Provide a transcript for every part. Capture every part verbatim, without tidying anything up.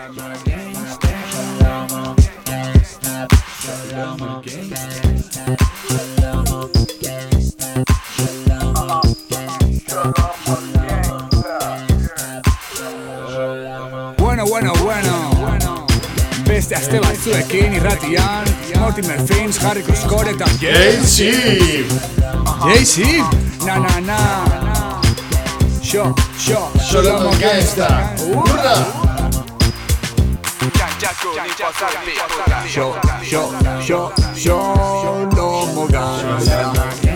Bueno, bueno, bueno. Beste aste batzuekin irratian, Mortimer Fins, Harry Coscore eta J-Zip! J-Zip! Na, na, na. Xo, xo, Xolomo Gangsta! Hurra! Xo, xo, xo, Xolomo Gangsta.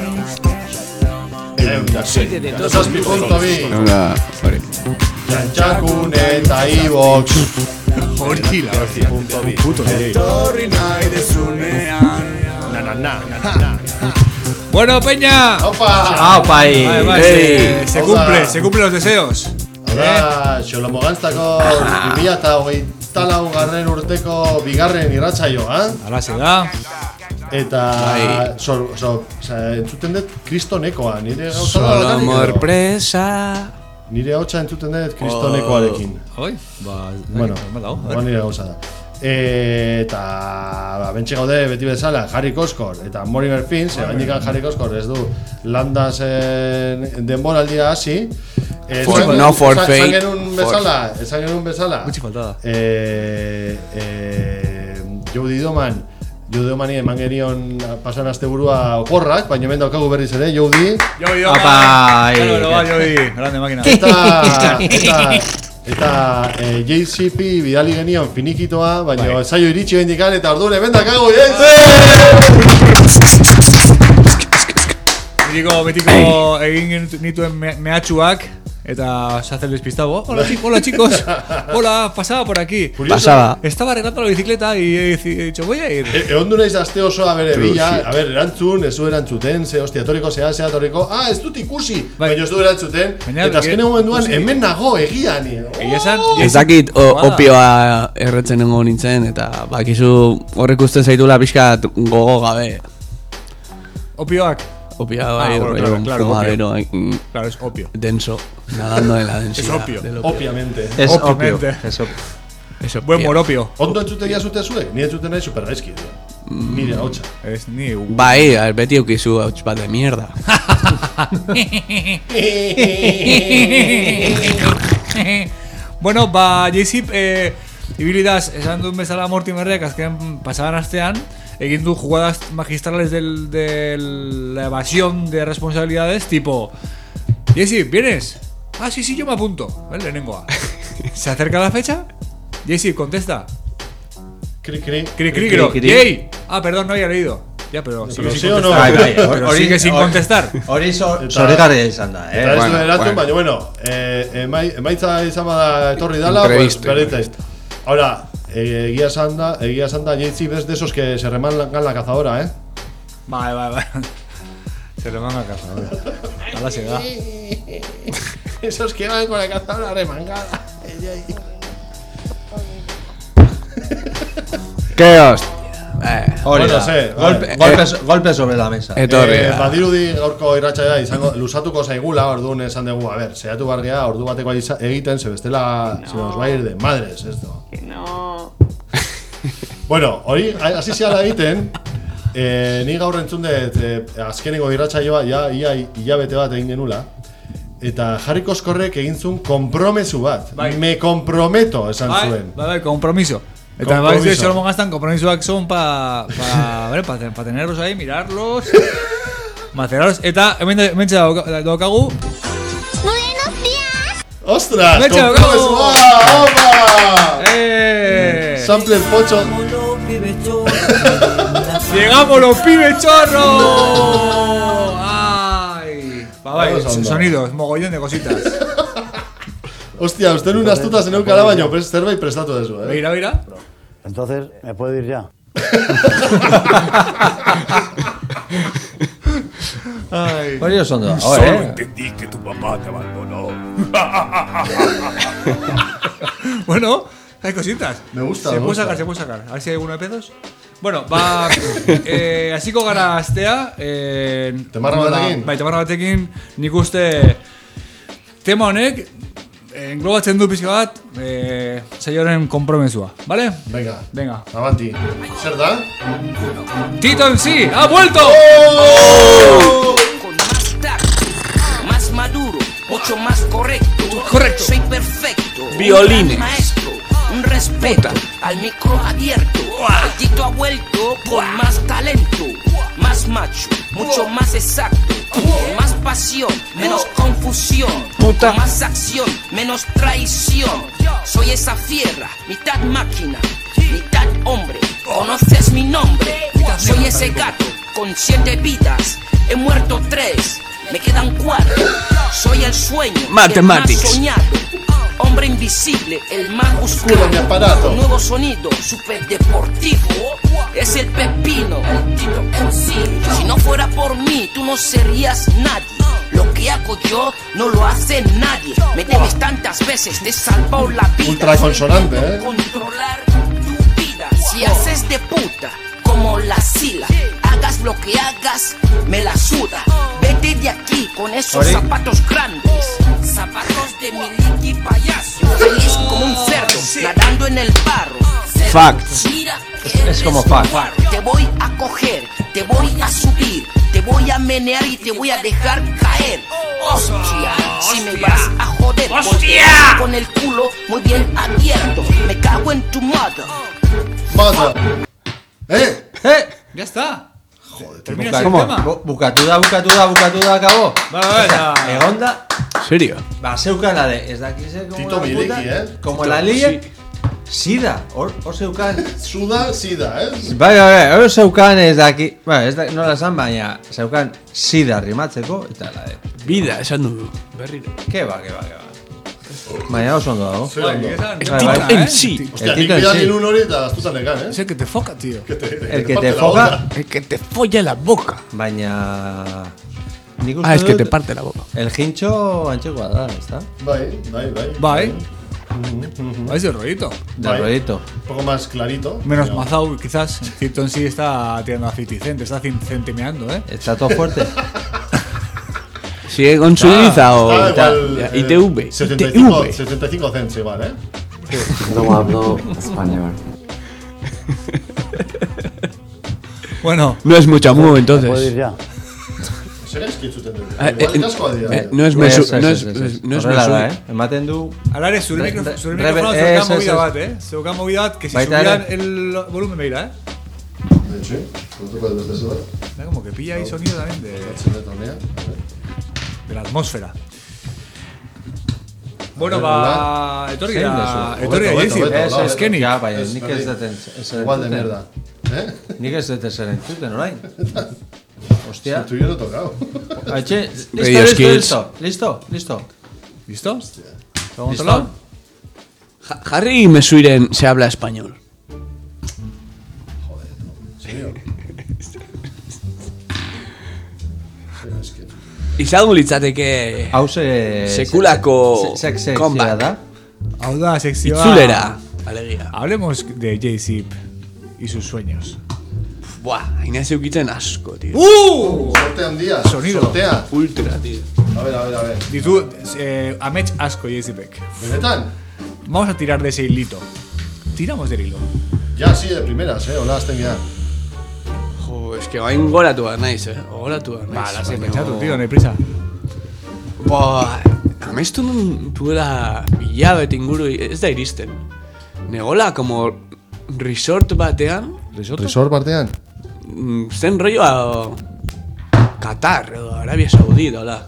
Zazpi punto bi! Hola, hori. Jantxakun eta iBox. Hori la puto Torri nahi dezunean. Na, na, na, na, na. Bueno, Peña. Opa! Aupa ahí. Vale, vale, se, se cumple, se cumplen los deseos. Ahora, Xolomo Gangstako bi mila hogeita lau garren urteko bigarren irratsaioa. Hala se da. Eta, so, so, entzuten dut kristonekoa, nire gauza Solo sorpresa. Nire hautsa entzuten dut kristonekoarekin. Oi, ba, Bueno, ba, ba nire gauza da. Eta, ba, bentsi gaude beti bezala, Harry Coscore eta Mortimer Fins, egin Harry Coscore ez du landasen denboraldia hasi. For, no for fake. Esan genuen bezala, esan genuen bezala. Gutxi faltada. Eh, eh, Jody Doman, Jody Domani eman genion pasan asteburua oporrak, baina hemen daukagu berriz ere, Jody. Jody, Apa, Claro, lo va Jody, grande máquina. Eta, eta, eta eh, J C P bidali genion finikitoa, baina saio iritsi bendikan eta orduan hemen dakagu, Mitiko, mitiko egin nituen me, mehatxuak eta se hace el despistado. Hola, chicos, hola chicos. Hola, pasaba por aquí. Pasaba. Estaba arreglando la bicicleta y he dicho, voy a ir. Egon du naiz aste osoa bere bila, a ber, erantzun, ez du erantzuten, ze hostia, etoriko zea, zea etoriko, ah, ez dut ikusi, baina ez du erantzuten, eta azken egon duan, hemen nago egian. Egia esan, Ez dakit opioa erretzen nengo nintzen, eta bakizu horrek usten zaitula pixkat gogo gabe. Opioak. Opioa bai, Ah, bueno, rollo, claro, claro, fumadero, opio. Claro, es opio. denso, nadando en la densidad. Es opio. del opio. Obviamente. Es opio. Obviamente. Es opio. Es opio. Buen moropio. Ondo entzutegia zute zuek, ni entzuten nahi super gaizki. Nire hautsa. Es ni... Bai, a ver, beti eukizu hauts bat de mierda. Bueno, ba, J-Zip, eh, ibilidaz, esan duen bezala Mortimerrek, azken pasaban astean, egin du jugadas magistrales del, de la evasión de responsabilidades, tipo, J-Zip, ¿vienes? Ah, sí, sí, yo me apunto. ¿Vale? Lehenengoa. Se acerca la fecha, J-Zip contesta. Cri, cri. Cri, cri, cri, cri. cri. Yay. Ah, perdón, no había leído. Ya, pero sigue Pero sin sí o no. contestar. Bai, bai, Pero hori- sigue sin hori- contestar. Hori zorrigarria izan da, Eta eh? ez bueno, du erantzun, bueno. baina, bueno, eh, emai, emaitza izan bada etorri dala, pues, Imprevisto, berdita. Ahora, eh, egia esan da, egia esan da, J-Zip es de esos que se remangan la cazadora, eh? Vale, vale, vale. Se le manga a casa, ¿vale? Ahora se da. Esos que van con la cazadora remangada. ¿Qué hostia? Eh, Hori Bueno, da. sé, Golpe, vale. golpe, golpe sobre la mesa. etorri Eh, da. badirudi gaurko irratsaioa izango lusatuko zaigula, orduan esan dugu, a ver, saiatu bargea ordu bateko iza- egiten, se bestela no. Se nos va a ir de madres esto. Que no. Bueno, hori hasi ziala egiten, eh, ni gaur entzun dut eh, azkenengo irratsaioa ja ia hilabete bat egin genula. Eta Harry Coscorrek egin zuen konpromesu bat. Bai. Me comprometo, esan Bai, zuen. bai, bai, compromiso. Eta Compromiso. bai, Xolomo gastan compromisoak son pa, pa, vale, pa, pa tenerlos ahí, mirarlos, macerarlos. Eta hemen hemen daukagu. Buenos días. ¡Ostras! Me he echado ¡Compromesu! cabo. ¡Opa! ¡Eh! Sample el pocho. ¡Llegamos los pibes chorros! ¡Ay! Va, bai, Vamos a onda. sonidos, mogollón de cositas. Hostia, usted unas tutas en un calabaño, pero zerbait prestatu dezu, eh? Beira, beira. Entonces, ¿me puedo ir ya? Ay. Hori oso ondo dago, eh? entendí que tu papá te abandonó. Bueno, hay cositas. Me gusta, Se me puede gusta. sacar, se puede sacar. A ver si hay alguno de pedos. Bueno, ba, eh, hasiko gara astea, eh, Temarra nola- batekin? Bai, temarra batekin, nik uste tema honek englobatzen du pizka bat, eh, saioaren kompromesua, ¿vale? Venga, Venga. avanti. Zer da? Tito en sí, ha vuelto. Con más tacto, más maduro, mucho más correcto. Correcto. Soy perfecto. Violines. Un gran maestro, un respeto al micro abierto. Tito ha vuelto con más talento, más macho, mucho más exacto. Con más pasión, menos confusión. Puta. Con más acción, menos traición. Soy esa fiera, mitad máquina, mitad hombre. ¿Conoces mi nombre? Soy ese gato con siete vidas. He muerto tres, me quedan cuatro. Soy el sueño, Mathematics. el más soñado. Hombre invisible, el más buscado. Culo, mi aparato. Un nuevo sonido, super deportivo. Es el pepino, el Tito en sí. Si no fuera por mí, tú no serías nadie. Lo que hago yo no lo hace nadie. Me debes tantas veces, te he salvado la vida. Ultra consonante, ¿eh? Controlar tu vida. Si haces de puta como la Sila, hagas lo que hagas, me la suda. Vete de aquí con esos Ori. zapatos grandes, zapatos de miliki payaso. Feliz como un cerdo, nadando en el barro. Facts. Mira, Es como fact. te voy a coger, te voy a subir, te voy a menear y te voy a dejar caer. Hostia, si me vas a joder, volteas con el culo muy bien abierto. Me cago en tu mother. Mata. Eh? Eh! Ya está. Joder, termina Buka- el ¿Cómo? tema. Bu- Bukatu da, bukatu da, bukatu da, akabo. Vale, vale, ya. Egon da, Serio? ba, zeukan la de, ez dakize, como Tito la Miliki, puta, eh? como la ligue, sida, hor, hor zeukan, Suda, sida, eh? bai, bai, bai, hor zeukan ez daki, bai, ez da, nola esan, baina, zeukan sida rimatzeko, eta la de, Bida, esan du berriro. ke ba, ke ba, ke ba. Baina oso ondo dago. Zer ondo. Esa- Bai, esa- bai. eh? En sí. Hostia, El nik Tito en bidan sí. nilun hori eta astutan ekan, eh? Es el que te foca, tío. Que te, El que parte te la foca, onda. El que te folla la boca. baina, nik uste Ah, es que dut, te parte la boca. el hincho antxekoa da, ez da? Bai, bai, bai. Bai. Ahí es el rollito. Del Bai. rollito. Un poco más clarito. Menos pero- mazao, quizás. Tito en sí está tirando a cincuenta Cent, está cin- centimeando, ¿eh? Está todo fuerte. Sigue con su liza o Ah, igual, ya, eh, I T V. setenta y cinco, I T V. setenta y cinco cents igual, eh? No hablo español. Bueno, No es mucho mu, ¿Puedo ir entonces. ya? Zer eski zuten dut. Eh, Igual eh, ikasko adia. eh, No es mesu, no es, Ez, ez, ez, no es horrela da, mesu. eh? Ematen du, Alare, zure, Re- micro, re- zure rebe- micrófono ez, zeukan ez, movida ez. bat, eh? Zeukan movida bat, que si Baita subían ere. el volumen beira, eh? Sí, otro desde ese lado. Mira, como que pilla ahí sonido también de, Batzen dut honea. de la atmósfera. Bueno, Hola. ba... Etorri Zein da... dezu? Etorri da, Hobeto, Jezi. hobeto, ez, hobeto. ez, Eskenik. ja, baina Ez, nik berdin. ez deten ezer Igual de entzuten. mierda. ¿Eh? Nik ez dut ezer entzuten, orain. Hostia. Tú y yo no he tocado. Aiche, listo, Radio listo, skills. listo, listo, listo. ¿Listo? ¿Vamos Listo. a hablar? Ja- Harry Mesuiren se habla español. Es que... Izango litzateke Hau ze... Sekulako se- se- comeback. sekzioa da. Hau da, sekzioa... Itzulera. Alegia. Hablemos de J-Zip y sus sueños. Buah, haina zeukitzen asko, tío. ¡Uh! Sortea un día. Sonido. Sortea. Ultra, tío. A ver, a ver, a ver. Ditu, eh, amets asko J-Zipek. ¿Benetan? Vamos a tirar de ese hilito. Tiramos del hilo. Ya, sí, de primeras, eh. Hola, azten ya. Jo, es que bain goratu behar naiz, eh. Goratu behar naiz. Va, la sé baina- pentsatu, tío, no hay prisa. Boa, amestu nun duela hilabete inguru, ez da iristen. Negola, como resort batean, Resort partean? mm, zen rolloa Qatar edo Arabia Saudi dola.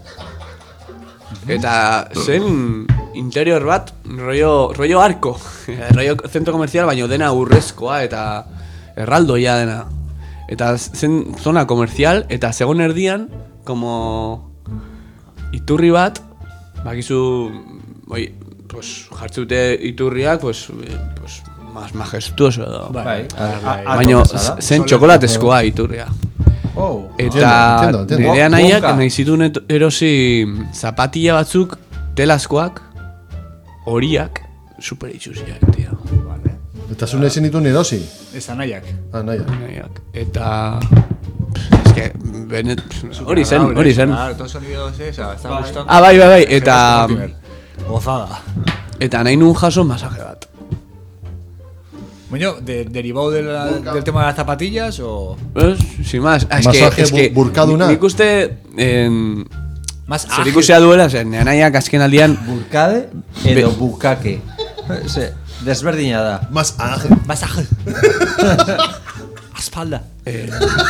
Eta zen interior bat, rollo, rollo arko, rollo centro comercial, baina dena urrezkoa eta erraldoia dena. Eta zen zona comercial, eta segon erdian, como iturri bat, bakizu, oi, pues, jartzute iturriak, pues, eh, pues, más majestuoso edo. Bai. Baina zen txokolatezkoa iturria. Oh. Eta Entiendo, entiendo. nirea nahiak Bonka. nahi zituen et- erosi zapatilla batzuk telazkoak, horiak, super itxusiak, tio. Eta zune ezin ditu erosi. Ez anaiak. Ah, nahi. Nahiak. Eta... Ez que, benet... Hori zen, hori zen. Claro, todo sonido ese, o sea, está gustando. Ah, bai, bai, bai, eta... Gozada. Eta nahi nun jaso masaje bat. Bueno, de, derivado de la, del tema de las zapatillas o ¿Ves? Sin más. Ah, es Masaje que, es que bu- burkaduna. nik uste en, más zer ikusia duela, zen, anaiak azken aldian Burkade edo bukake. Ze, desberdina da. Más ágil. masaje. Espalda. eh,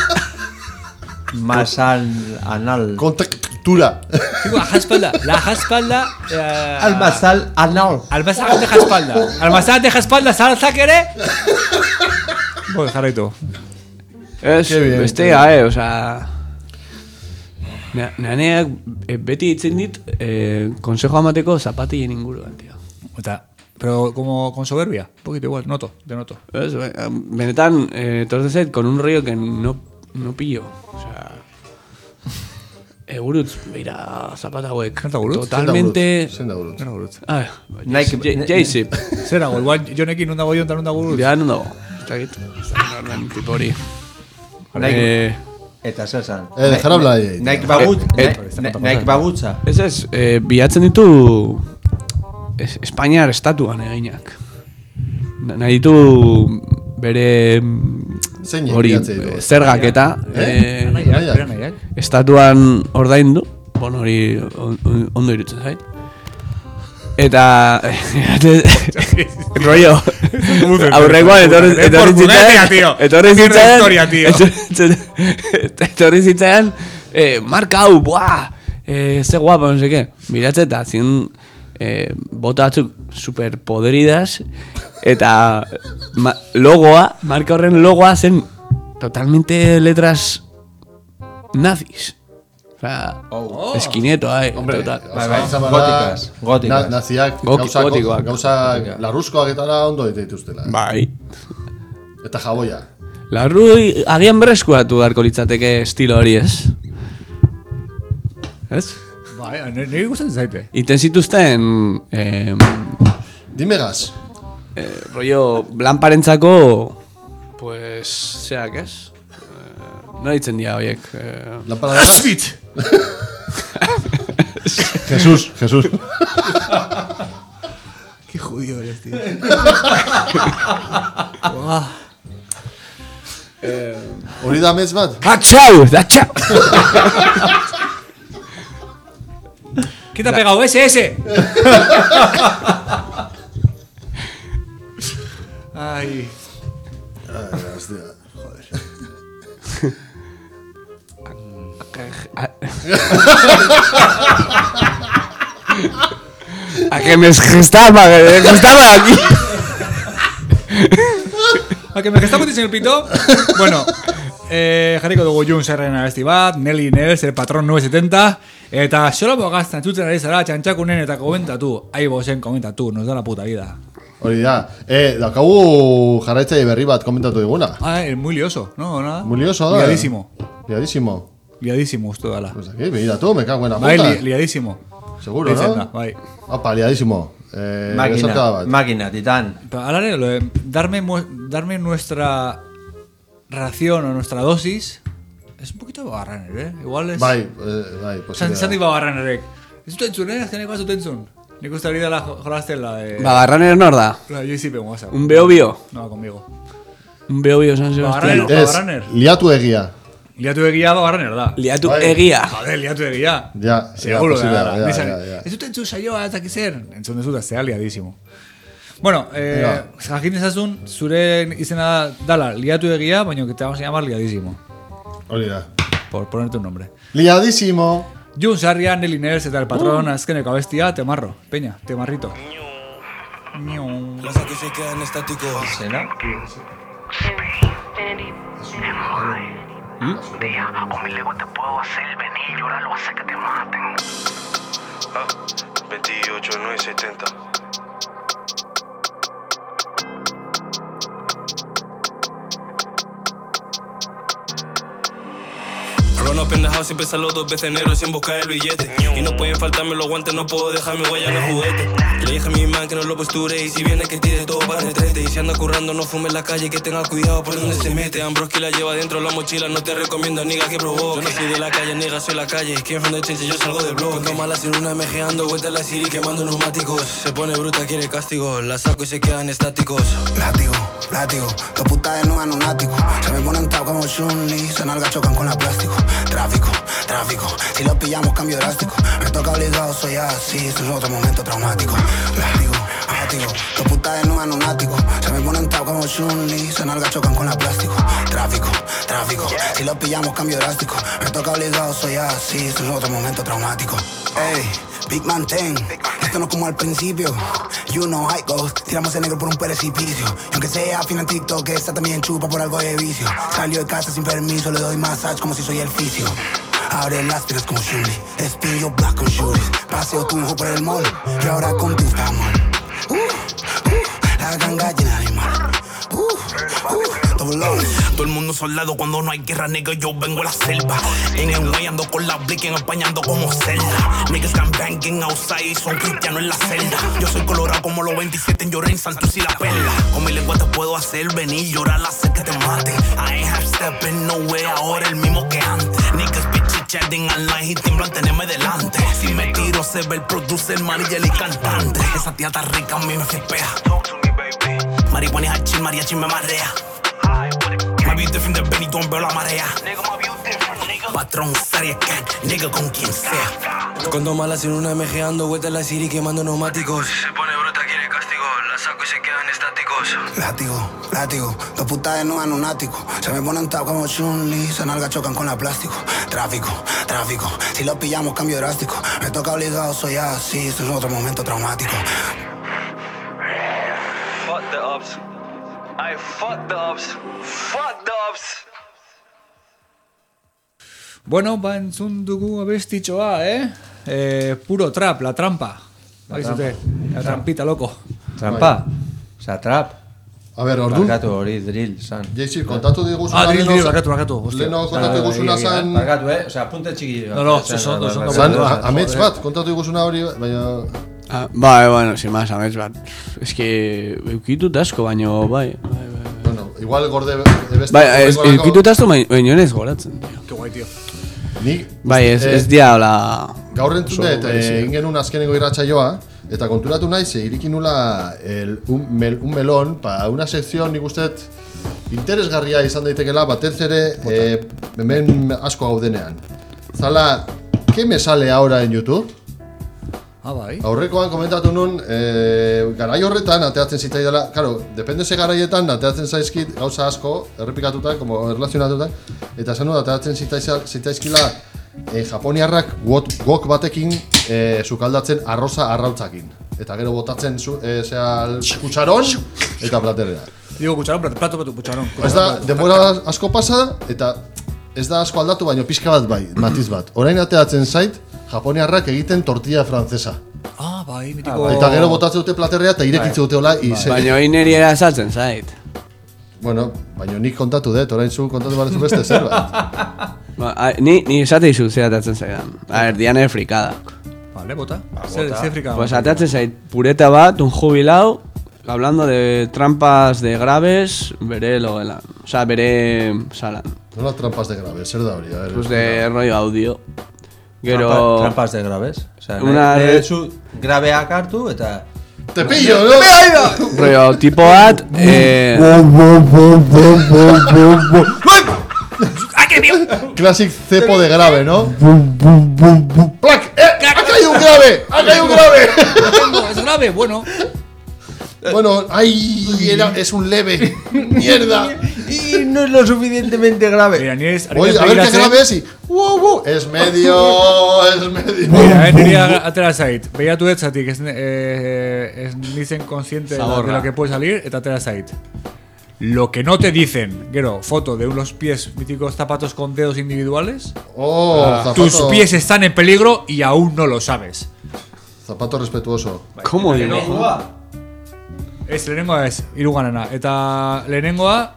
Masal anal. Contactura. Digo, la espalda, la espalda. Eh, Al masal anal. Al masaje de espalda. Al masaje de espalda, salsa quiere. Bueno, jarrito. Ez, Qué bien, bestea, eh, osea... Na- Naneak eh, beti itzen dit eh, konsejo amateko zapatillen inguruan, tío. Eta, pero como con soberbia, un poquito igual, noto, de noto. Ez, eh, benetan, eh, torte zait, con un rollo que no, no pillo. Osea... Egurutz, beira, zapata hauek. Zenta gurutz? Totalmente... Zenda gurutz. Zera gurutz. Ah, Nike- J-Zip. Zera go, igual jonekin non dago jo, eta non dago gurutz. Ja, non dago. Ez dakit. Ez dakit normen, tipo hori. Nike, Eh, eta zer zan? Eh, dejar hablar ahí. Nike bagut, Eh, Ni- Nike bagutza. Ez ez, eh, bilatzen ditu es, Espainiar estatuan eginak. Na- Nahi ditu bere mm, Zein hori bilatzen ditu? eh, zergak eta Eh? eh, Anaiak, Anaiak. bere anaiak. estatuan ordaindu, bon hori on- on- ondo irutzen zait. Eta rollo aurrekoan etorri Es etorri portuguesa, tío. zitzaidan etorri Tiene zitzaidan historia, tío. etorri- etorri zitzaidan eh, marka hau, buah eh, ze guapo, no sé qué miratze eta zin eh, bota batzuk super podridas eta ma, logoa, marka horren logoa zen totalmente letras nazis. O sea, Oh. eskinetoa, eh, Hombre, total. Bai, bai, izan bada, góticas, góticas. na- Naziak Goti- gauza, gotikoak. gauza larruzkoak eta la ondo ditu dituztela. Bai. Eta jaboia. Larrui agian berreskuratu beharko litzateke estilo hori, ez? Ez? Bai, nire gustatzen zaite. Iten zituzten eh, Dimegas. eh, rollo lanparentzako pues, zeak, ez? Eh, no ditzen dira horiek. Eh, Lámpara de gas. Jesús, Jesús. Qué judío eres, tío. Buah. Hori da mez bat? ¡Achau! ¡Achau! ¿Qué te ha pegado? ¡Ese, ese! Ay. Ay, hostia. A que me gestaba, me gestaba aquí. ¿A que me gestamos diseño el pito? Bueno, eh, jarriko dugu Jun zerren abesti bat, Nelly Nels, el patrón nueve setenta. Eta solo bogaztan txutzen ari zara, txantxakunen eta komentatu. Aibosen komentatu, nos da la puta vida. Hori da. Eh, daukagu jarraitzaile berri bat komentatu diguna. Ah, es muy lioso, no, nada. Muy lioso da. Liadísimo. Liadísimo. Liadísimo, usto dala. Pues aquí, venida tú, me cago en la Bai, puta. li, liadísimo. Seguro, Deitzen ¿no? da, bai. Opa, liadísimo. Eh, besarkada Máquina, bat. máquina, titán. Pero ahora lo de darme, mu- darme nuestra ración o nuestra dosis es un poquito de Bagarraner, ¿eh? Igual es... Bai, eh, bai, posible. San, Santi Bagarranerek. Ez dut entzun, eh? Azkenekoa ez dut entzun. Nik uste hori dela jo- jolazten la de... Bagarraner nor da? La de J C P en WhatsApp. Un beobio. No, conmigo. Un beobio San Sebastiano. Bagarraner. Ez, Bagarraner. liatu egia. Liatu egia Bagarraner da. Liatu Bai. egia. Joder, liatu egia. Ja, Seguro ja, da, posible, da. ja, Nizan, ja, ja. Ez dut entzun saioa ez dakiz zer. Entzun dezut, zea liadísimo. Bueno, eh, Venga. jakin ezazun, zure izena dala liatu egia, baina que te vamos a llamar liadísimo. Hori da. Por ponerte un nombre. Liadísimo. Jun Sarria, Nelly Nels eta el patrón azkeneko abestia, temarro. Peña, temarrito. Miau. ¿Será? veintiocho, nueve setenta. no pendejados siempre salgo dos veces negro sin buscar el billete. Y no pueden faltarme los guantes, no puedo dejar mi huella en el juguete. Le dije a mi man que no lo posture y si viene que tire todo para retrete. Y si anda currando no fume en la calle, que tenga cuidado por donde se mete. Ambroski la lleva dentro la mochila, no te recomiendo nigga que provoque. Yo no soy de la calle, nigga, soy la calle. Quien from the chenche, yo salgo del blog. Cuando malas en una mejeando, vuelta a la Siri quemando neumáticos. Se pone bruta, quiere castigo, la saco y se quedan estáticos. Látigo, látigo, dos putas de nuevo en un ático. Se me ponen tap como Chun-Li, se nalga chocan con la plástico. Tráfico, tráfico, si lo pillamos cambio drástico. Me toca obligado, soy así, esto es otro momento traumático. Látigo, látigo, dos putas de nuevo en un ático. Se me ponen tap como Chun-Li, se nalga chocan con la plástico. Tráfico, tráfico, si lo pillamos cambio drástico. Me toca obligado, soy así, esto es otro momento traumático. Ey, Big Man Ten, esto no es como al principio. You know how it goes, tiramos el negro por un precipicio. Y aunque sea fin en TikTok, esta también chupa por algo de vicio. Salió de casa sin permiso, le doy massage como si soy el fisio. Abre las piernas como Shuli, espillo black con shooters. Paseo tu hijo por el mall, y ahora contesta amor. Uh, uh, la ganga llena de mal. Uh, uh, double O. Todo el mundo soldado cuando no hay guerra, nigga, yo vengo a la selva. En el way ando con la blicken, apañando como celda. Niggas están banging outside y son cristianos en la celda. Yo soy colorado como los veintisiete en Llorén, Santos y la perla. Con mi lengua te puedo hacer venir, llorar, hacer que te mate. I ain't half stepping no way, ahora el mismo que antes. Niggas bitches chatting online y tiemblan tenerme delante. Si me tiro se ve el producer, María y cantante. Esa tía está rica, a mí me flipea. Marihuana y hachín, mariachi me marea. My view different de Benny, veo la marea. Patrón, serie cat, nigga con quien sea. Cuando malas en una mejeando, vuelta a la Siri quemando neumáticos. Se pone bruta, quiere castigo, la saco y se quedan estáticos. Látigo, látigo, dos putas de nuevo en un ático. Se me ponen tap como Chun-Li, se nalga chocan con la plástico. Tráfico, tráfico, si lo pillamos cambio drástico. Me toca obligado, soy así, esto es otro momento traumático. Fuck the ups. I fuck the ups. Fuck the ups. Bueno, ba entzun dugu abestitxoa, eh? eh? Puro trap, la trampa. La, trampa. la trampita, loco. Trampa? Osa, trap. A ver, ordun. Barkatu hori, drill, san. Jaycee, kontatu diguzuna. Ah, drill, drill, barkatu, barkatu. Leno kontatu diguzuna zan... Barkatu, eh? Osa, apunte txiki. No, no, eso no, eso no. Zan, amets bat, kontatu diguzuna hori, baina... Ah, bai, bueno, sin más, amets bat. Es que eukitut asko, baino, bai, bai, bai. Bueno, igual gorde... Bai, eukitut asko, baino ez goratzen. Qué guay, tío. Nik... Bai, ez, ez dia, hola... Gaur entzun dut, egin genuen azkenengo irratsaioa, eta konturatu nahi, ze irikin nula el, un, mel, un melón, pa una sección nik usteet interesgarria izan daitekela, batez ere, eh, hemen asko gaudenean. Zala, ¿qué me sale ahora en YouTube? Ah, bai. Aurrekoan komentatu nun, eh, garai horretan, ateatzen zitzaidala, claro, depende ze garaietan, ateatzen zaizkit gauza asko, errepikatuta, como erlazionatuta, eta esan nun, ateatzen zitzaizkila eh, japoniarrak wok, wok batekin eh, sukaldatzen arroza arrautzakin. Eta gero botatzen zu, eh, zea, kutsaron eta platerera. Digo, kutsaron, plato, plato, kutsaron. Ez da, denbora asko pasa, eta ez da asko aldatu, baino pixka bat bai, matiz bat. Orain ateatzen zait, japoniarrak egiten tortilla francesa. Ah, bai, mitiko... Eta gero botatzen dute platerrea eta irekitze dute hola izen. Baina hori niri era saltzen zait. Bueno, baina nik kontatu dut, orain zu kontatu barezu beste zerbait. Ba, a, ni, ni esate izu zeratatzen zaidan. A ver, diane frikadak. Vale, bota. Zer, zer frikada. Pues ateatzen zait, pureta bat, un jubilao, hablando de trampas de graves, bere logelan. O sea, bere salan. No las trampas de grave, zer da hori, a ver. Pues de rollo audio. Gero... Trampa, trampas de graves. O sea, una ne, red... zu grabeak hartu eta... Te pillo, ¿no? Rollo, tipo bat... Eh... Classic cepo de grave, ¿no? ¡Plac! ¡Eh! ¡Ha caído un grave! ¡Ha caído un grave! Es grave, bueno. Bueno, ¡ay! Era, es un leve. ¡Mierda! Y no es lo suficientemente grave. Mira, ni es... Oye, a ver qué grave es y... ¡Wow, wow! Es medio... Es medio... Mira, eh, nirea atera zait. Behiatu etzatik, ez, eh, ez nizen consciente de lo, de lo que puede salir, eta atera zait. Lo que no te dicen, Gero, foto de unos pies míticos zapatos con dedos individuales. Oh, ah, zapato. Tus pies están en peligro y aún no lo sabes. Zapato respetuoso. ¿Cómo digo? Ez, lehenengoa ez, hirugarrena. Eta lehenengoa,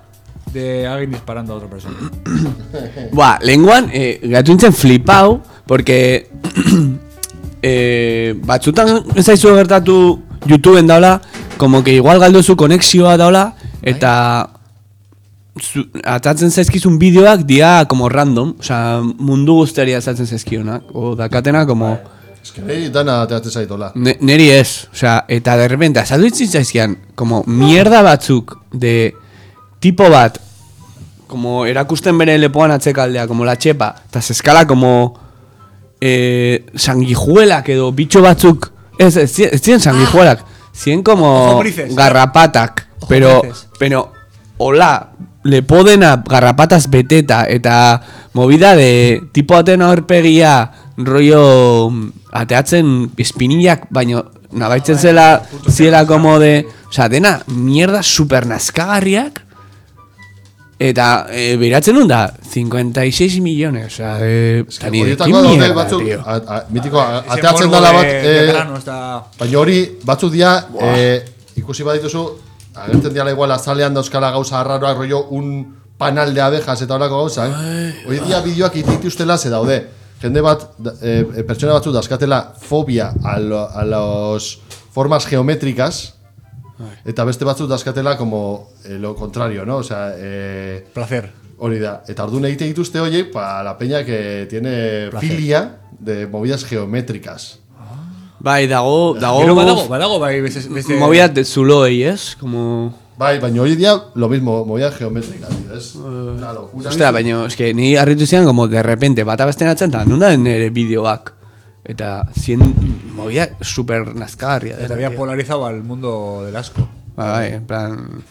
de alguien disparando a otra persona. Buah, lenguan, eh, gatu nintzen flipau, porque eh, batzutan ez zaizu gertatu YouTubeen daula, como que igual galduzu konexioa daula, eta zu, atatzen zaizkizun bideoak dia como random, osea, mundu guztiari azatzen zaizkionak, o dakatena como... Es que neri dana teatzen zaitola. Ne, neri ez, osea, eta de repente azaldu itzin zaizkian, como mierda batzuk de tipo bat, como erakusten bere lepoan atzekaldea, como la txepa, eta zeskala como eh, sanguijuelak edo bitxo batzuk, ez, ez, ez, ez ziren sanguijuelak, ziren como Ojobrices. garrapatak, pero, pero, hola, lepodena garrapataz beteta, eta movida de tipo aten aurpegia, rollo ateatzen espinillak, baino nabaitzen zela ziela como de, o sea, dena mierda super nazkagarriak, eta e, beratzen nun da cincuenta y seis millones, o sea, de tani de qué mierda, tío. A, a, mitiko, a, ateatzen dala bat, eh, baina hori batzuk dia, eh, ikusi badituzu, agertzen diala igual azalean dauzkala gauza arraroak, rollo un panal de abejas eta horako gauza, eh? Hori dia bideoak itituztela ze daude. Jende bat, eh, pertsona batzuk dauzkatela fobia a, lo, a los formas geométricas, eta beste batzuk dauzkatela como eh, lo contrario, ¿no? O sea, eh, placer. Hori da. Eta orduan egite dituzte oie para la peña que tiene placer. filia de movidas geométricas. Bai, dago, dago... Pero badago, badago, bai, beste... beste... Movidas de zuloei, ez? Como... Bai, baina hoy día lo mismo, movidas geométricas, es una locura. Ostia, baina, eske, ni harritu zian, como de repente, bata besten atzen, eta nunda nire bideoak. Eta zien movida super nazkagarria. Te había polarizado al mundo del asco. Bai, bai, en plan...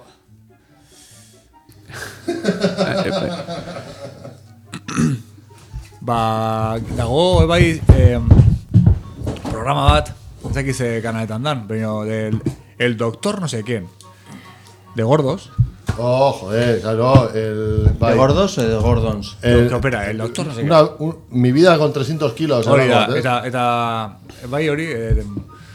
Ba, dago, bai, eh, programa bat, ez dakiz kanaletan dan, pero del el doctor no sé quién, de gordos. Oh, joder, claro, el... Bai. ¿De gordos o de gordons? El, no, espera, el doctor no sé una, quién. Un, mi vida con trescientos kilos. Hori da, eh? eta, eta, bai hori, eh,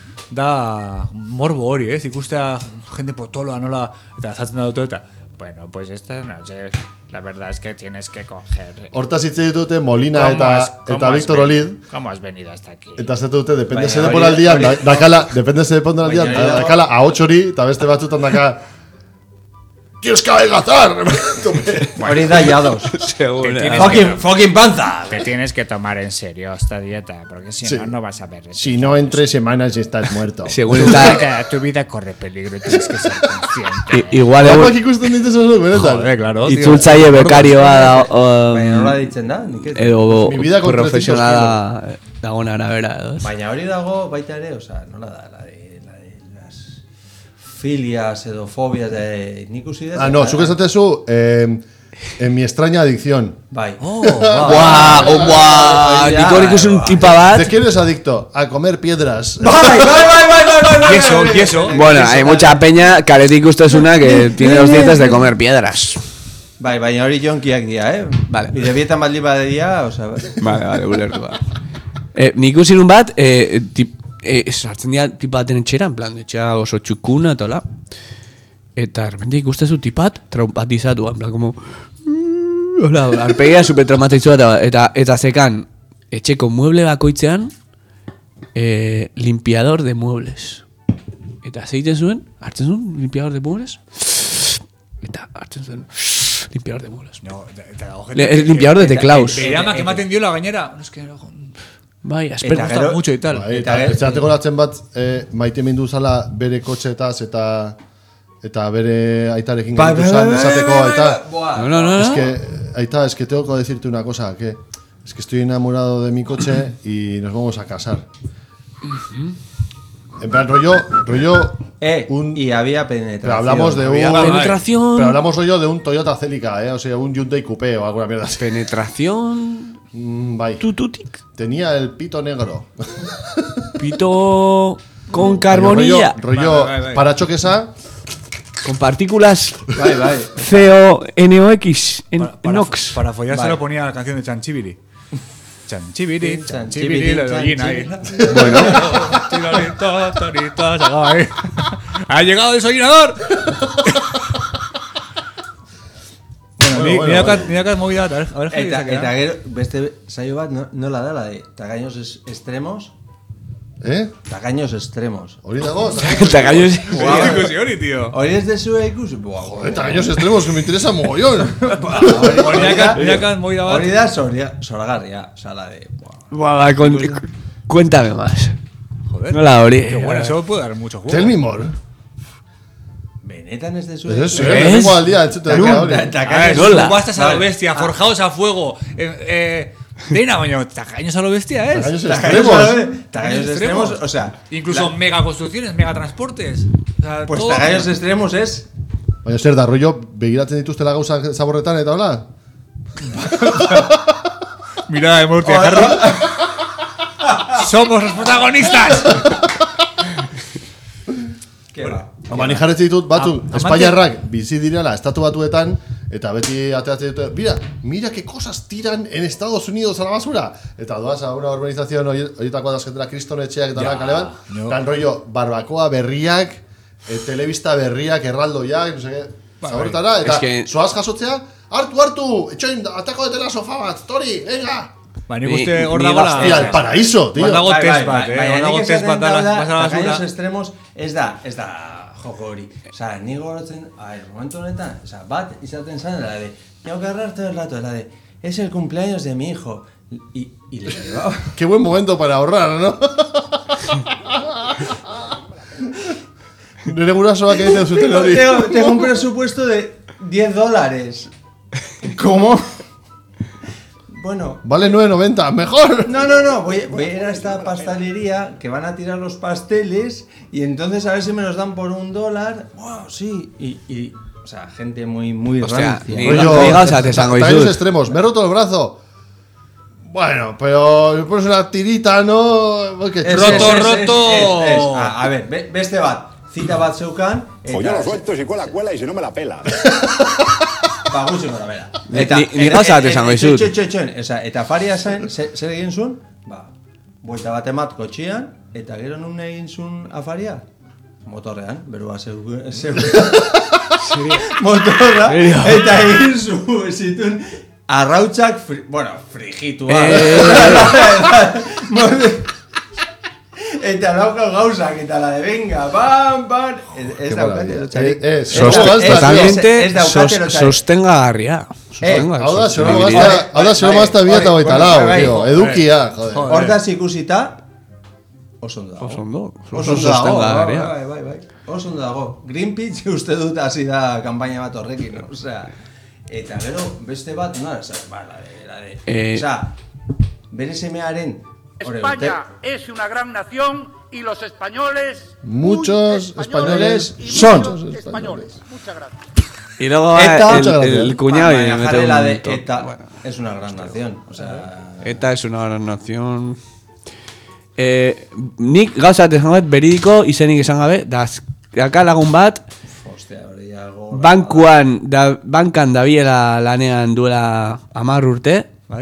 da morbo hori, ez, ikustea jende potoloa nola, eta azatzen da dut eta, bueno, pues esta noche, la verdad es que tienes que coger... Hortaz hitz ditute Molina eta, has, eta Víctor Olid. ¿Cómo has venido hasta aquí? Eta zete dute, depende Baina ze hori- deporaldian, hori- da- dakala, depende ze deporaldian, Baina hori- dakala ahots hori, eta beste batzutan daka... ¡Tienes que adelgazar! Hori da jados. Seguro. Fucking, fucking panza. Te tienes que tomar en serio esta dieta, porque si Sí. no, no vas a ver. Si no, en tres semanas estás muerto. Según Tu está... vida, tu vida corre peligro y tienes que ser consciente. I- Igual Guapak egun... ikusten ditezu, benetan. Joder, claro. tío. Itzultzaile bekarioa da... Baina Um, nola ditzen da? Nik ez- edo Mi vida con profesionala dagoen arabera edo, ez? Baina hori dago baita ere, osea, nola da, la de, la de las filias edo fobias de nik usi dut. Ah, no, zuk esatezu, eh, en mi extraña adicción. Bai. Oh, Buah, oh, buah, Ya, nik hor ikusi un buah. tipa bat. ¿De qué eres adicto? A comer piedras. Bai, bai, bai, bai, bai, bai. Queso, queso. Bueno, hay mucha peña caretik ustezuna que tiene los dientes de comer piedras. Bai, baina hori jonkiak dira, eh? Vale. Bide bietan baldin badia, osea... Vale, vale, ulertu da. Eh, nik ikusi nun bat, eh, tip, eh, sartzen dira tipa baten etxera, en plan, etxera oso txukuna eta hola. Eta de repente ikustezu tipat traumatizatu, en plan, como... Hola, arpegia super traumatizua eta, eta, eta zekan, etxeko mueble bakoitzean, eh, limpiador de muebles. Eta zeiten zuen, hartzen zuen, limpiador de muebles, eta hartzen zuen, limpiador de muebles. No, eta, eta, Le- el limpiador de teclados. Te llama que me atendió la gañera. No, es que... Bai, Me aspertu. gusta gero- mucho y tal. Bai, eta ez zateko latzen bat, eh, maite mindu zala bere kotxetaz eta eta bere aitarekin Bai, gaitu bai, zan, bai, esateko, bai, eta... bai, buah. No, no, no, Es no. que, Aita, es que tengo que decirte una cosa, que es que estoy enamorado de mi coche y nos vamos a casar. En plan, rollo, rollo... Eh, un, y había penetración. pero hablamos de un... Había penetración. Pero hablamos rollo de un Toyota Celica, ¿eh? O sea, un Hyundai Coupé o alguna mierda así. Penetración. Mm, bye. Tututic. Tenía el pito negro. Pito con carbonilla. Rollo, rollo Vale, vale, vale. parachoquesa. Con partículas Bai, bai. C O N O X en Para, para, NOx. para follar se Vale. lo ponía la canción de Chanchibiri. Chanchibiri, Chanchibiri, Chanchibiri, la gallina ahí. Bueno. Tirarito, torito, llegaba ahí. ¡Ha llegado el desayunador! Ni bueno, ni bueno. ni acá movida, a ver, a ver, Eta, Javi, eta gero, beste saio bat no, nola da, la de tagaños es- extremos. Eh? Tagaños extremos. Hori dago? Tagaños. ikusi hori, tío. Hori ez dezue ikusi? Buah, Joder, tagaños extremos, que me interesa mogollón. Hori acá, ni acá movida bat. Hori da zoria- zoragarria, oza, la de... buah. Buah, va, con- cu- cuéntame más. Joder. No la hori. Qué bueno, eso puede dar mucho juego. Tell me more. Benetan ez dezue Eso sí, ikusi? me tengo al día, entzute Taca- dira hori. ta- A ver, Tagaños... Nola. subastas a lo Vale. bestia, forjados a fuego. Eh, eh, Dena, baño, tacaños a lo bestia, ¿eh? Tagaños Tagaños extremos. extremos, tagaños extremos, o sea... Incluso la- mega construcciones, mega transportes. O sea, Pues todo- tagaños extremos es... Baina zer da, rollo, begiratzen dituztela gauza zaborretan eta hola? Mira, hemos de Harry. Somos los protagonistas. Que va. Hama, ni jarretze ditut batzuk, Am- amante- Espainiarrak bizi direla estatu batuetan, eta beti ateatzen dute, mira, mira que cosas tiran en Estados Unidos a la basura. Eta doaz a una urbanización hori- horietako adazketera kriston etxeak eta Ja, ja, kaleban, no. tan rollo, barbakoa berriak, e, telebista berriak, erraldoiak, no sé qué, Ba, zaborretara, eta Es que- zoaz jasotzea, hartu, hartu, etxoin, atako detela sofa bat, tori, venga! Ba, nik Ni- uste hor ni dago gazte- Hostia, la... el paraíso, tío. Hor dago Bai, test bai, bat, bai, eh? bai, Hor nik dago test esaten bat da dauda, vas a la tagaños basura. extremos ez da, ez da joko hori. Osa, ni gogoratzen, a ver, momentu honetan, osa, bat izaten zen, la de, tengo que agarrar todo el rato, la de, es el cumpleaños de mi hijo. Y, y le llevaba. Qué buen momento para ahorrar, ¿no? Nere gurasoak egiten zuten hori. tengo, tengo un presupuesto de diez dólares. ¿Cómo? Bueno, Vale nueve noventa, mejor. no, no, no, voy, voy a ir a esta pastelería que van a tirar los pasteles y entonces a ver si me los dan por un dólar. Wow, sí. Y, y o sea, gente muy, muy Hostia, rancia. ni- Rollo, Ni gauza te esango tagaños dizut. extremos, me he roto el brazo. Bueno, pero me pones una tirita, ¿no? Porque Es- Roto, es- es- roto. es- es- a, a ver, be- beste bat, zita bat zeukan. O yo lo suelto si cuela, cuela y si no me la pela. Ba, gutxi gora, bera. Ni- ni- ni gauza bat esango dizut. Txo, txo, txo, txo, oza, eta faria zen, ze- zer egin zuen? Ba, buelta bat emat kotxian, eta gero nun egin zuen afaria? Motorrean, berua zeu... zeu motorra, Serio? eta egin zuen zituen arrautzak, fri, bueno, frigitua. Eta lauka gauzak, eta la de venga, bam, bam. Ez Qué daukate maravilla. lotxarik. Eh, eh, Ez sos- da- ez- Totalmente ez daukate sos- lotxarik. sostengagarria. Sostenga- hau da, zero sostenibilidad. mazta, hau da, zero mazta bi eta hogeita lau, tío. Edukia, joder. Hortaz ikusita, oso ondo dago. Oso ondo. Oso Oso ondo dago, sostengagarria. bai, bai, bai. Oso ondo dago. Greenpeace uste dut hasi da kanpaina bat horrekin, osea. Eta gero, beste bat, no, osea, ba, la de, la de. Eh, Osea, bere semearen... ore, España es una gran nación y los españoles. Muchos españoles y son. muchos españoles. Muchas gracias. Y luego va Eta, el, el cuñado y Baina me jarri mete la un de toque. ETA Bueno, es una gran nación, osea... ETA es una gran nación. Eh, nik gauza bat esan bat beridiko izenik esan gabe, da daka lagun bat, Hostia, hori algo... bankuan, da, bankan dabiela lanean duela hamar urte, Bai?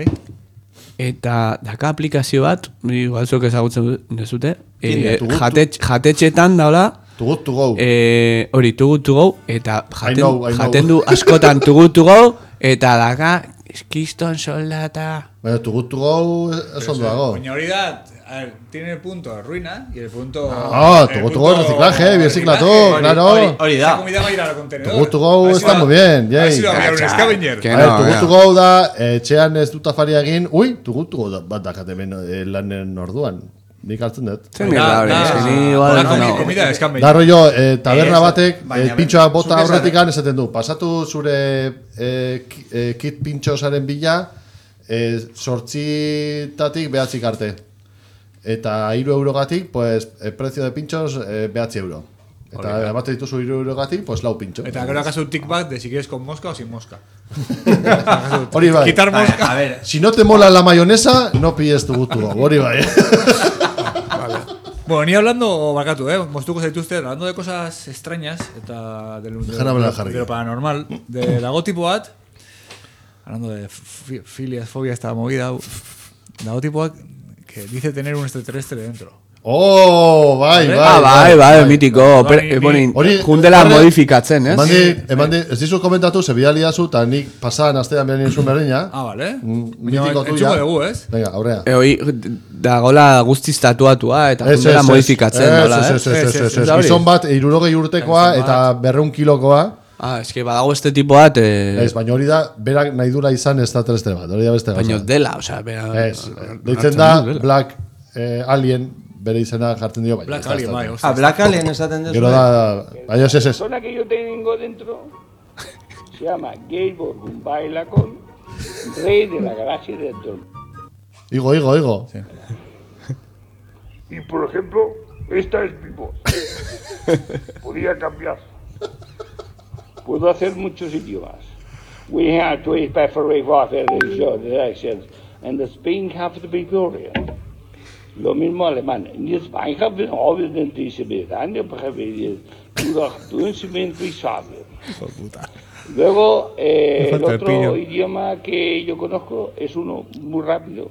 eta daka aplikazio bat, igual zuek ezagutzen dezute, Tinder, eh, Too Good To- jate, jatetxetan daula, Too good to go. eh, hori too good to go, eta jaten, know, I know. jaten du askotan too good to go, eta daka, kiston soldata. Bueno, too good to go es ondo dago. Baina hori da, a ver, tiene el punto ruina y el punto... Ah, el too good to punto go, reciclaje, recicla todo, reciclaje. claro. Hori, hori Esa da. comida va a ir al contenedor. Too good to go A ver si está va- muy bien, A ver si Jay. va a haber un Cacha, scavenger. que A ver, no, too good no. to go da, etxean ez dut afaria egin, ui, too good to go da, bat dakat hemen eh, lanen orduan. Nik hartzen dut. Zer mierda hori, es que ni igual da, no. comi- comida de scavenger. Da rollo, eh, taberna Ez, batek, baina eh, pintxoa bota zuk esan- aurretikan esaten du. Pasatu zure eh, ki- eh, kit pintxosaren bila, eh, sortzitatik behatzik arte. Eta hiru eurogatik, pues, el precio de pinchos, eh, behatzi euro. Eta emate dituzu hiru eurogatik, pues, lau pintxo. Eta gero acaso un tickback de si quieres con mosca o sin mosca. Hori bai. Quitar mosca. A ver, Si no te mola la mayonesa, no pilles tu gutu. Hori bai. Bueno, ni hablando, bakatu, eh, moztuko zaituzte, hablando de cosas extrañas, eta de, de, Dejar hablar, de, Harry. de lo paranormal, de dago tipo bat, hablando de fi- filias, fobias, esta movida, hau, dago tipo bat que dice tener un extraterrestre dentro. Oh, bai, bai. Ah, bai, bai, mitiko. Jundela modifikatzen, ez? Emandi, ez dizu komentatu, zebidali dazu, eta nik pasadan astean behar nizun berdina. Ah, bale. Mitiko tuya. Etxuko dugu, ez? Venga, aurrea. Hoi, da gola guztiz tatuatua, eta jundela modifikatzen, nola, ez? Ez, ez, ez, ez. Gizon bat, irurogei urtekoa, eta berreun kilokoa. Ah, eske badago este tipo bat... Ez, baina hori da, berak nahi dura izan ez da telestre bat, hori da beste gauza. Baina dela, osea, bera... Ez, deitzen da, Black Alien, bere izena jartzen dio, baina... Black Alien, bai, Ah, Black Alien esaten desu. Gero da, baina ez, ez, ez. La persona que yo tengo dentro se llama Gaylord Gumbailacon, rey de la galaxia de Anton. Higo, higo, higo. Sí. Y por ejemplo, esta es mi voz. Podría cambiar. Puedo hacer muchos idiomas. We have to prefer water the directions and the Spain have to be Victoria. Lo mismo alemán. In Spain have been always in this Britannia, perhaps tú en Luego, eh, el otro idioma que yo conozco es uno muy rápido.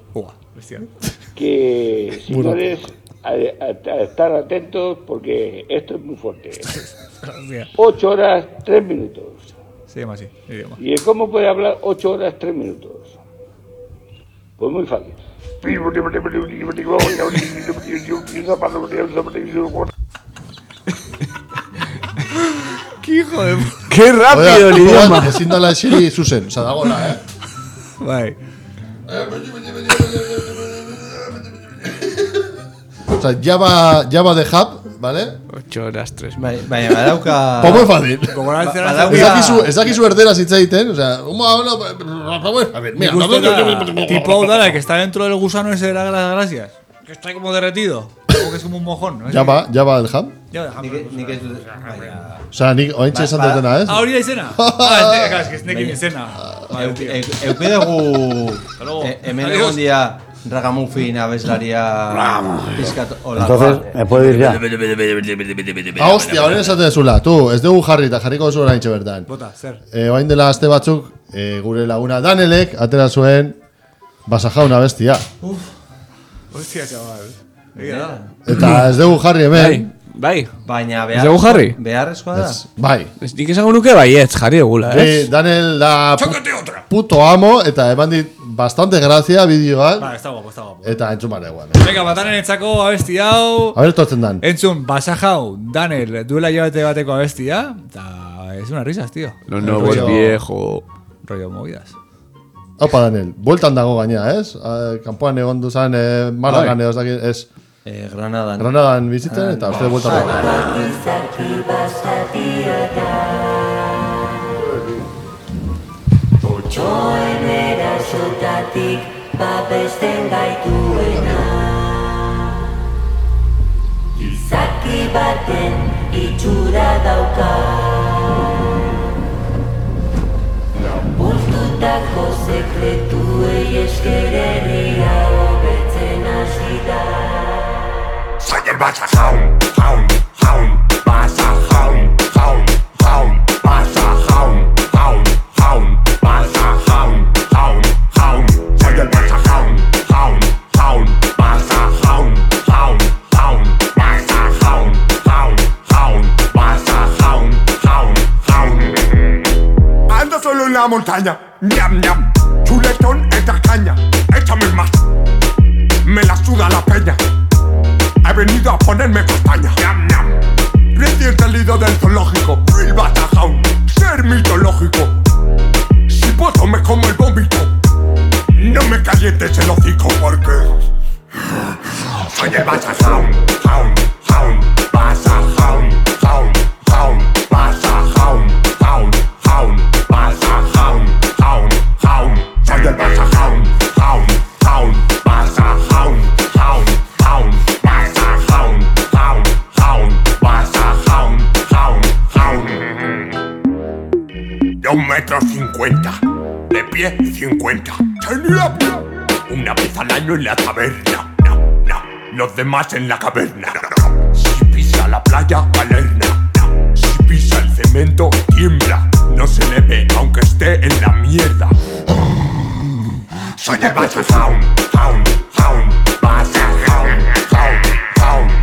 Que, señores, a, a, a estar atentos porque esto es muy fuerte. Ocho horas, tres minutos. Se llama así, idioma. ¿Y cómo puede hablar ocho horas, tres minutos? Pues muy fácil. ¡Qué hijo de... ¡Qué rápido el idioma! Ezin dala esiri zuzen, oza, dagoela, eh? Bai. O sea, Java, Java de Hub, ¿vale? Ocho horas, tres. Bai, baina badauka... Pues muy fácil. Badauka... Ez dakizu erderaz hitz egiten, o sea... A ver, mira... Tipo Audara, que está dentro del gusano ese de las galaxias. Que está como derretido. Como que es como un mojón, ¿no? Java, Java del Hub. Java del Hub. Nik ez dut... O sea, nik ointxe esan dutena, ez? Ah, hori da izena? Ah, ez que ez nekin izena. Eukidegu... Hemen egon dia... Ragamuffin abeslaria pizkat olakoa. Entonces, me puedo ir ya. Ah, hostia, horren esaten zula. Tu, ez dugu jarri eta jarriko zu oraintxe bertan. Bota, zer. Eh, oain dela aste batzuk, eh, gure laguna Danelek atera zuen Basajauna bestia. Uf. Hostia, chaval. Egia da. Eta ez dugu jarri hemen. Bai. Baina Ez dugu jarri? beharrezkoa da. Bai. Ez nik esango nuke baietz, jarri egula, ez? Eh, Danel da pu puto amo eta eman dit bastante gracia bideoak. Ba, está guapo, está guapo. Eta entzun bare guan. Venga, batanen etzako abesti hau. A ver, tortzen dan. Entzun, Basajau, Danel, duela hilabete bateko abestia. Eta es una risas, tío. Lo nuevo es viejo. Rollo movidas. Opa, Danel, bueltan dago gaina, ez? Eh, Kanpoan egon duzan, eh, Malagan edo, ez Eh, Granadan. Granadan biziten eta uste bueltan dago. Otxoen erasotatik babesten gaituena, izaki baten itxura dauka, lapurtutako sekretuei eskereria hobetzen hasi da. Soy el Basajaun, jaun, jaun, Basajaun, jaun, jaun, Basajaun, jaun, jaun, Basajaun, jaun, jaun. Soy el Basajaun, jaun, jaun, Basajaun, jaun, jaun, Basajaun, jaun, jaun, Basajaun, jaun, jaun. Ando solo en la montaña, ñam, ñam, chuletón en la caña, échame más, me la suda la peña. He venido a ponerme castaña. Ñam, ñam. Recién salido del zoológico. El Basajaun, ser mitológico. Si puedo me como el vómito. No me calientes el hocico porque soy el Basajaun, jaun, jaun, Basajaun, jaun, jaun, Basajaun, jaun, jaun, Basajaun, jaun, jaun. Soy el Basajaun, jaun, jaun, Basajaun, jaun, jaun. De un metro cincuenta, de pie cincuenta. Tenía una vez al año en la taberna. No, no, los demás en la caverna. Si pisa la playa, galerna. Si pisa el cemento, tiembla. No se le ve aunque esté en la mierda. Soy el Basajaun, jaun, jaun, Basajaun, jaun, jaun,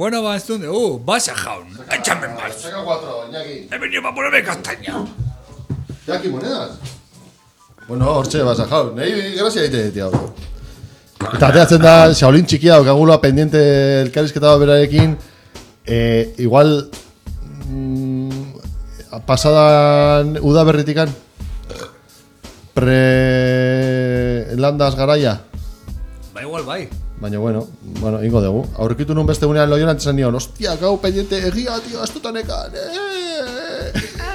Bueno, va, esto uh, vas a jaun. Échame más. Saca cuatro, Iñaki. He venido para ponerme castaña. Iñaki, monedas. Bueno, hortxe, vas a jaun. Nei, grazia egite, tío. Eta ateatzen da, Shaolin txikia daukagula pendiente elkarrizketa berarekin. Eh, igual mm, pasadan udaberritikan pre landas garaia. Ba igual bai. Baina bueno, bueno, ingo dugu. Aurkitu nun beste unean loionan txan nion, hostia, gau pendiente egia, tío, astutanekan. Eh.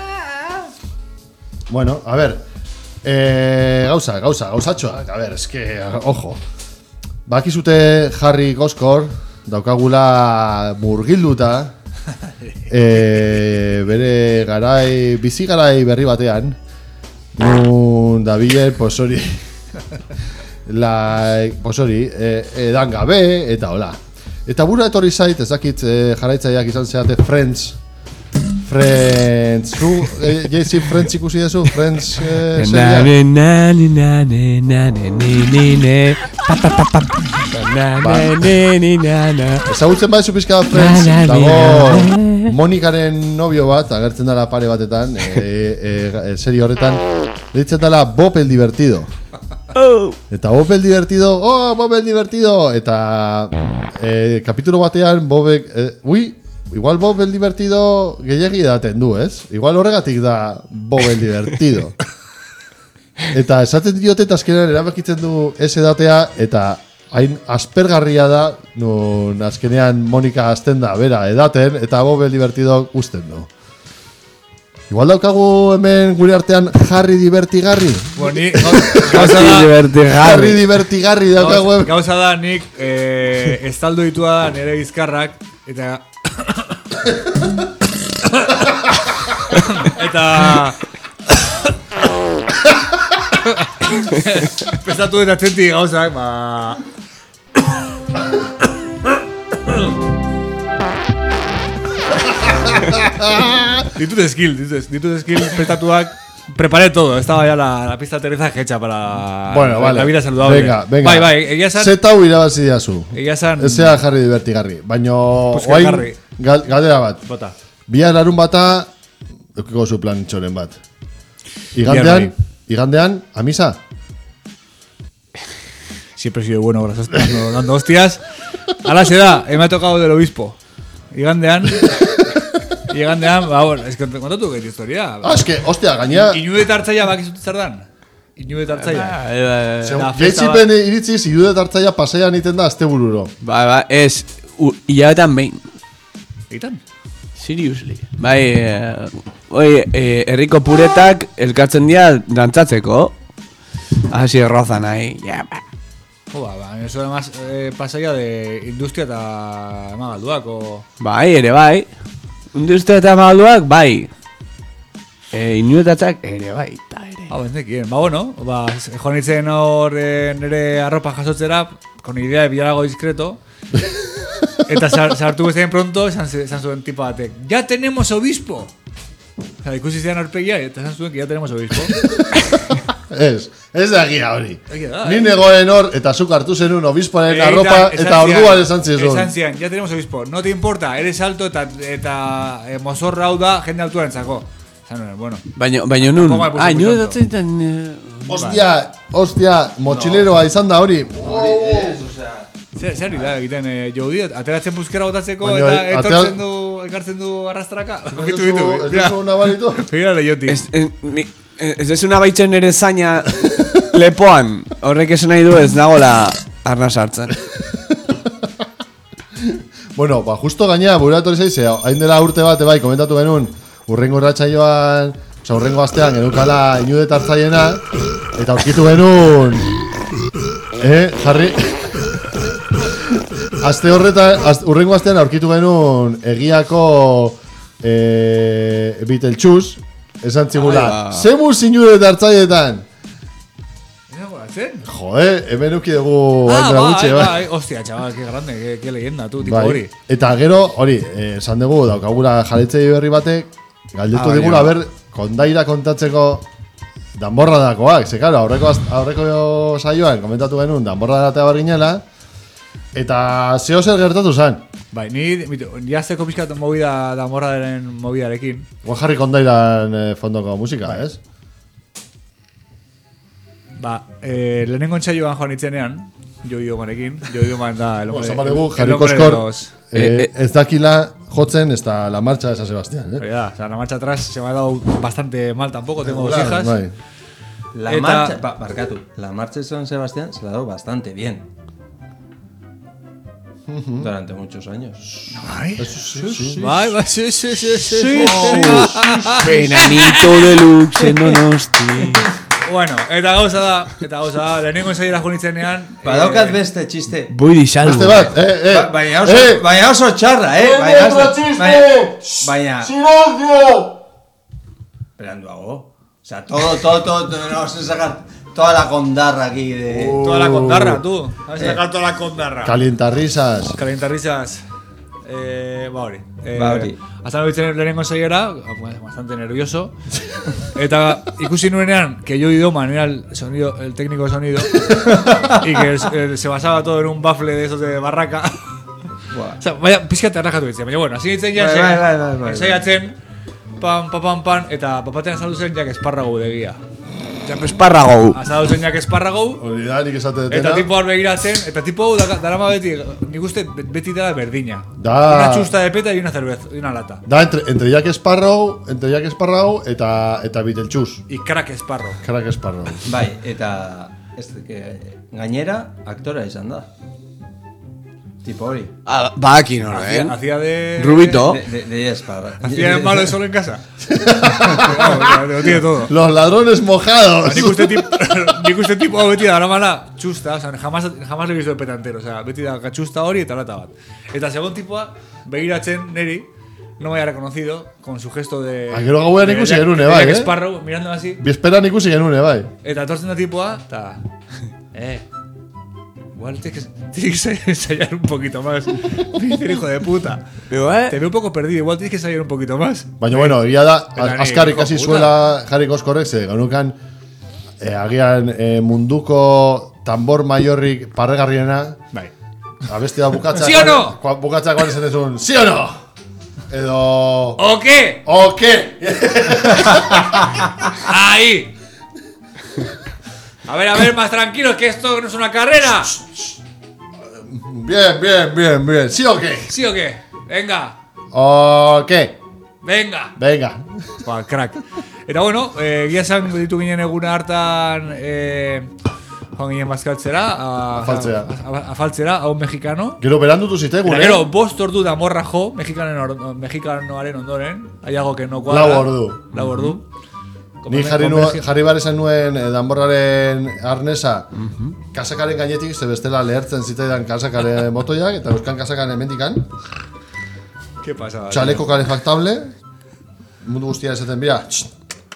Bueno, a ver. Eh, gauza, gauza, gauzatxoak. A ver, es que, ojo. Bakizute Harry Goskor daukagula murgilduta e, bere garai, bizi garai berri batean nun dabilen, pues hori la, pues hori e, edan gabe eta hola eta bura etorri zait, ez dakit e, jarraitzaileak izan zeate Friends Friends zu, e, jaizi Friends ikusi dezu Friends e, seria ezagutzen baizu pizka Friends dago Monikaren nobio bat agertzen dela pare batetan e, e, e, serie horretan ditzen dela Bob el Divertido eta Bob el Divertido oh Bob el Divertido eta e, kapitulo batean Bobek e, ui igual Bob el Divertido gehiagi daten du, ez? Igual horregatik da Bob el Divertido. Eta esaten diote eta azkenean erabakitzen du ez edatea eta hain aspergarria da nun azkenean Monika azten da bera edaten eta Bob el Divertido usten du. Igual daukagu hemen gure artean Harry Divertigarri. Boni, gauza da Harry Divertigarri daukagu hemen. Gauza da nik eh, estaldu ditua da nire bizkarrak eta eta pesatu eta txenti gauzak ba ditut skill ditut, ditut skill prestatuak preparé todo, estaba ya la, la pista de aterrizaje hecha para bueno, vale. la vida saludable. Venga, venga. Bai, bai, egia san Zeta hu irabazi diazu. Egia san Ezea Harry Divertigarri. Baino pues oain Harry. gal, galdera bat. Bota. Bia larun bata eukiko zu plan txoren bat. Igandean, igandean, a misa. Siempre he sido bueno gracias, dando, dando hostias. Ahora se da, me ha tocado del obispo. Igandean Igandean, ba, bueno, es que te contatu que historia. Ah, es que, hostia, gainea Inudet hartzaia bakizut zer dan? Inudet hartzaia. Geitzipen iritziz, inudet hartzaia pasean iten da astebururo. Ba, ba, ez, hilabetan behin. Eitan? Seriously. Bai, oi, herriko puretak elkartzen dira dantzatzeko. Hasi errozan nahi, ja, ba. Jo, ba, ba, eso además eh, pasaia de industria eta emagalduak, o... Bai, ere bai. Industria eta emagalduak, bai. E, inuetatzak, ere bai, eta ere. Ah, bendekien. Ba, bueno, ba, joan itzen hor eh, nire arropa jasotzera, con idea de pillar algo discreto. Eta sartu bezain pronto, esan, esan zuen tipo batek, ya tenemos obispo! O sea, ikusi zean arpegia, eta esan zuen que ya tenemos obispo. Ez, ez da egia hori. Egia da, Ni eh? negoen hor, eta zuk hartu zenun obispoaren arropa, eta orduan esan zizun. Esan zian, ya tenemos obispo, no te importa, eres alto eta, eta eh, mozorra hau da jende altuaren zako. Esan, bueno. Baina, baina nun, ah, nire datzen... Hostia, hostia, motxileroa izan da hori. Zer, zer da egiten eh, Jodi, ateratzen buskera botatzeko Baina, eta atea- etortzen du, ekartzen du arrastraka. Bitu, Ez bitu, duzu- ez duzu nabaritu? Fira lehioti. Ez, ez, mi- ez ez una baitzen ere zaina lepoan, horrek esan nahi du ez nagola arna sartzen. Bueno, ba, justo gainea, buratori zaize, hain dela urte bat, bai, komentatu genuen, urrengo irratsaioan, oza, urrengo astean, genukala inudet hartzaiena, eta aurkitu genuen, eh, jarri, aste horretan, az, urrengo astean aurkitu genuen egiako eh, Beetlejuice, esan zigula, zemuz inudet hartzaietan. Joder, hemen uki dugu Ah, Andra bai, Gutxe, bai, bai. hostia, chaval, que grande, que, que leyenda, tu, tipo Bai. hori. Eta gero, hori, eh, esan dugu, daukagula jaletzei berri batek, galdetu Ah, digula, baina. ber, kondaira kontatzeko danborra dakoak. Ze, claro, aurreko, az- aurreko saioan komentatu genuen danborra datea barginela, eta zeo zer gertatu zen. Bai, ni jazteko pixkat movida da morradaren movidarekin. Guan jarri kondairan eh, fondoko musika, bai. ez? Ba, eh, lehenengo entzaioan joan itzenean, jo idiomarekin, jo idoman da... Bueno, zamaregu, Jarri Koskor eh, ez dakila jotzen ez da la marcha de San Sebastián, eh? Ya, o sea, la marcha atrás se me ha dado bastante mal tampoco, tengo dos Claro, hijas. bai. La Eta- marcha, ba, barkatu, la marcha de San Sebastián se la ha dado bastante bien. Durante muchos años. Ay, Eso sí, sí. Bai, bai, sí, sí, sí, sí. Sí, Oh. sí. Venanito deluxe en Donosti. Bueno, eta gauza da, eta gauza da, lehenengo ensaiera joan itzenean... Badaukat eh, beste txiste. Voy de salvo. Beste bat, eh, eh. Ba- Baina oso, eh. baina oso txarra, eh? Baina oso, baina, baina, ¡Silencio! esperanduago. O sea, todo, todo, todo, todo, no vamos a sacar toda la condarra aquí de... Toda la condarra, tú. Vas a sacar toda la condarra. Calientarrisas. Calientarrisas. Eh, ba hori. Eh, Ba hori. Azan hori lehenengo ensaiera, bastante nervioso. Eta ikusi nuenean que yo idioma era el sonido, el técnico de sonido. Y que el- el- se basaba todo en un bafle de esos de barraca. O sea, vaya, pizkat errajatu ditzen. Baina, bueno, así ditzen ja, Bai, bai, bai, bai, bai. ensaiatzen, pam, pam, pam, pam, eta papatean azaldu zen jak esparrago degia. Jak espárrago. Azaldu zen jak esparrago, Hori da, nik esate eta detena. tipo hor begiratzen, eta tipo hau daka- darama beti, nik uste beti dela berdina. Da. Una chusta de peta y una cerveza, y una lata. Da, entre, entre Jack Sparrow, entre Jack Sparrow eta, eta Beetlejuice. Y crack esparro. Crack Sparrow. Bai, eta ez, que, gainera aktora izan da. Tipo hori. Ah, ba aquí no, Hacía, eh. hacía de... Rubito. De, de, de Espa. Hacía de malo de solo en casa. Claro, lo tiene todo. Los ladrones mojados. Nik uste tipo, nik uste tipo hau beti da daramala txusta, o sea, jamás, jamás le he visto de petantero, o sea, beti da txusta hori eta lata bat. Eta segon tipoa, begiratzen neri, no me haya reconocido, con su gesto de... Ah, gero gauean de ikusi Jack- genuen, de bai, Jack eh? Sparrow, mirando así, Biesperan ikusi genuen, bai. eta etortzen da tipoa, eta... Eh... Igual tienes que, tienes que ensayar un poquito más. Me dice el hijo de puta. Pero, eh. Te veo un poco perdido, igual tienes que ensayar un poquito más. Baina, bueno, egia da, Eta ni, askar hijo ikasi puta. zuela Jarri Koskorrek, ze ganukan eh, agian eh, munduko tambor maiorrik parregarriena, Bai. abesti da bukatza. ¿Sí o no? Kua- Bukatza guan esan ezun, ¿sí o no? Edo... ¿O qué? ¿O qué? ¡Ahí! A ver, a ver, más tranquilos, que esto no es una carrera. Bien, bien, bien, bien. ¿Sí o qué? ¿Sí o qué? Venga, ¿O qué? venga. Venga. Ba, crack. Eta bueno, eh, gia esan ditu ginen eguna hartan eh, joan ginen bazkaltzera, a, Afaltzera. a, a, afaltzera, a un mexicano. Gero berandutu zitaigun, Eta eh? gero, bost ordu da morra jo, mexikanoen or- mexikanoaren ondoren. Hay algo que no cuadra. Lau ordu. Lau ordu. Ni jarri, nu, jarri barezan nuen eh, danborraren arnesa kasakaren gainetik, ze bestela lehertzen zitaidan kasakaren motoiak, eta euskan kasakan emendikan. ¿Qué pasa? Txaleko kalefactable, mundu guztia esaten bira, txt,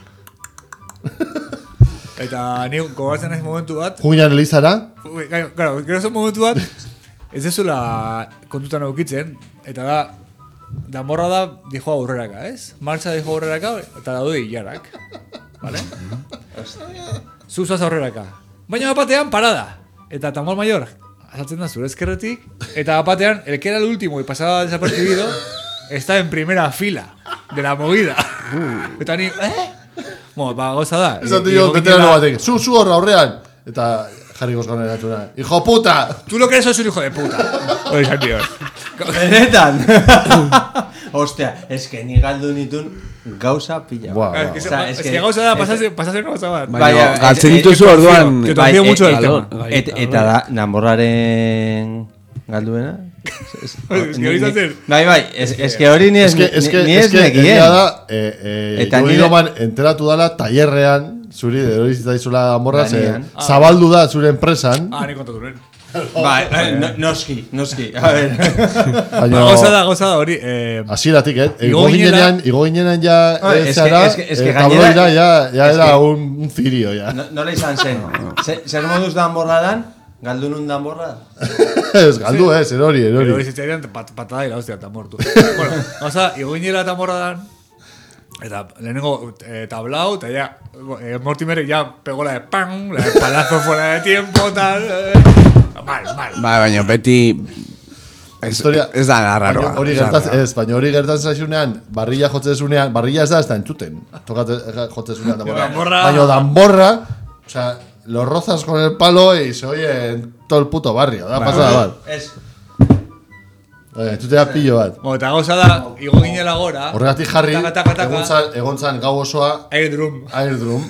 Eta ni gogatzen ez momentu bat. juinan elizara, Ui, Claro, claro, gero zen momentu bat, ez dezula kontutan eukitzen, eta da, danborra da dijo aurreraka, ez? Martxa dijo aurreraka, eta daude hilarak. Vale? Zuzaz aurreraka. Baina batean parada. Eta tambor mayor, azaltzen da zure ezkerretik, eta batean, el que era el último y pasaba desapercibido, está en primera fila de la movida. Eta ni, eh? Bueno, ba, goza da. esan I- dio igo veterano ginela- batek, zu, zu horra aurrean, eta Jarri Koskorren eratuna, hijo puta! Tú lo que eres sos un hijo de puta. Hori esan dio. Benetan. Ostia, es que ni galdu nitun gauza pila. Buah, Claro, buah, es que, buah. se- es es que- que gauza da es- pasase, pasase gauza bat. Baina, Baina, galtzen eh, dituzu eh, orduan. que te Bai, confío eh, mucho del galor- tema. Et, eta da, danborraren galduena? Es que hori zaten. Bai, bai, es, es que hori ni Es ez que, es que, ni es ez que, nekien. egia da, eh, eh, Eta jo nire- idoman enteratu dala tailerrean, zuri, hori zitaizula amorra, ze, Lanean. zabaldu da zure enpresan, Ah, ni kontatu nuen. Bai, eh, no, noski, noski. A ver. Ba, baina... gauza da, gauza da hori. Eh, Hasieratik, eh? Igo Igo ginela- ginenean, igo ginenean ja Ah, eh, es zara, que- es que- es que eh, gainera- tabloira ya, ya es era que- un, un cirio, ya. No, nola izan zen. Ze- Zer moduz danborra dan? Galdunun danborra? Ez, galdu, eh, zer hori, Pero hori. hori zitzaidan pat, patada y la hostia, eta mortu. Bueno, gauza, igo ginela eta morra dan, eta lehenengo eh, tablau, eta ya, eh, Mortimer ya pegó la de pam, la de palazo fuera de tiempo, tal. Eh, mal, mal. Ba, baina beti Historia Ez da garraroa. Hori gertatzen, ez, baina hori gertatzen zaizunean, barrilla jotzen zunean, barrilla ez da, ez da entzuten. Tokatzen jotzen zunean danborra. Baina danborra, o sea, lo rozas con el palo y se oye en todo el puto barrio. Da pasada bat. Ez. Entzutea pillo bat. Bueno, eta gauza da, igo ginela gora. Horregatik jarri, taka, taka, taka. egontzan, egontzan gau osoa... Airdrum. Airdrum.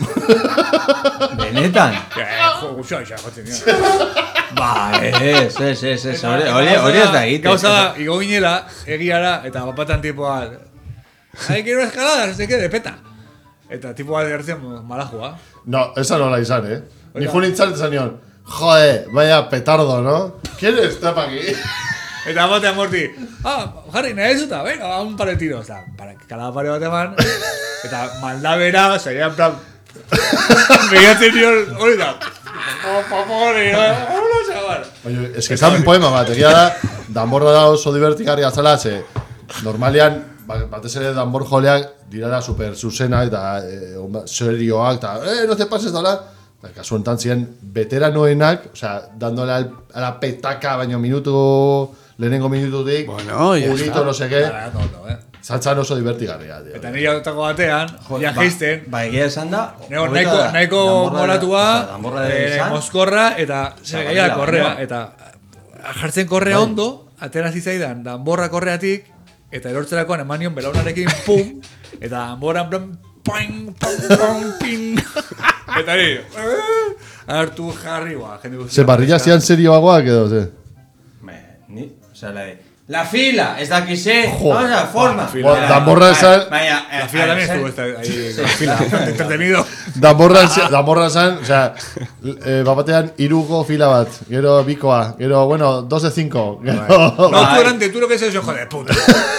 Benetan. Jo, guxoa, xa, jotzen dira. Ba, ez, ez, ez, ez, hori, hori, hori ez da egiten. Gauza da, igo ginela, egiara, eta bapatan tipoa... Hai, quiero escalada, no sé qué, de peta. Eta tipoa gertzen malajua. No, esa no la izan, eh. Ni fu nintzan esan nion, joder, vaya petardo, ¿no? ¿Quién está pa' aquí? Eta batean morti, ah, jarri, nahi ez duta, venga, un par de tiros. Eta, para, cada pare bat eman, eta maldabera, zaila en plan... Begatzen nion, hori da. Por favor, hola, chaval. Oye, es que zan poema bat, egia da, danborra da oso divertigarria zela, ze, normalian, batez ere danbor joleak, dirara super zuzena, eta eh, serioak, eta, eh, no te pases da la... Kasu enten ziren, veteranoenak, o sea, dándole al, a la petaca, baino minutu... Lehenengo minututik, bueno, urito, no sé qué. No, no, eh. Saltzan oso divertigarria, tío. Eta nire autoko batean, ja geisten. Ba, egia esan da. Nahiko, nahiko molatua, eh, mozkorra, eta zer gaia korrea. Eta jartzen korrea ondo, atera zizaidan, danborra korreatik, eta erortzerakoan emanion belaunarekin, pum, eta danborra, plan, ping, ping, ping. Eta nire, hartu jarri, ba, jende guztia. Se barrilla zian serioagoak edo, ze? Ni, o sea, la de... La fila, ez daki ze, o sea, forma. Danborra esan... La fila también estuvo ahí, la fila, entretenido. Danborra esan, o sea, bapatean iruko fila bat, gero bikoa, gero, bueno, dos de cinco. No, tú durante, tú lo que es eso, hijo de puta.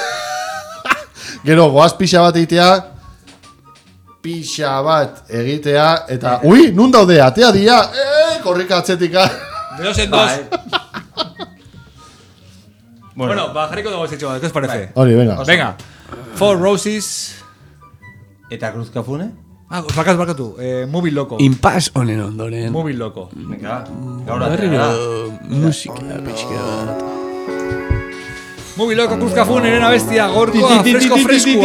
Gero, goaz pixa bat egitea, pixa bat egitea, eta, ui, nun daude, atea dia, eh, korrika atzetika. De dos en dos. Bueno, bueno, va, jarriko dago zetxo bat, ¿qué os parece? Hori, venga. Venga. Four Roses. Eta Cruz Cafune? Ah, bakatu, bakatu. Eh, Movie Loco. Impas honen ondoren. Movie Loco. Venga, gaur atera. Musika, pixka. Movie Loco, Cruz Cafune, nena bestia, gorkoa, fresco, fresco.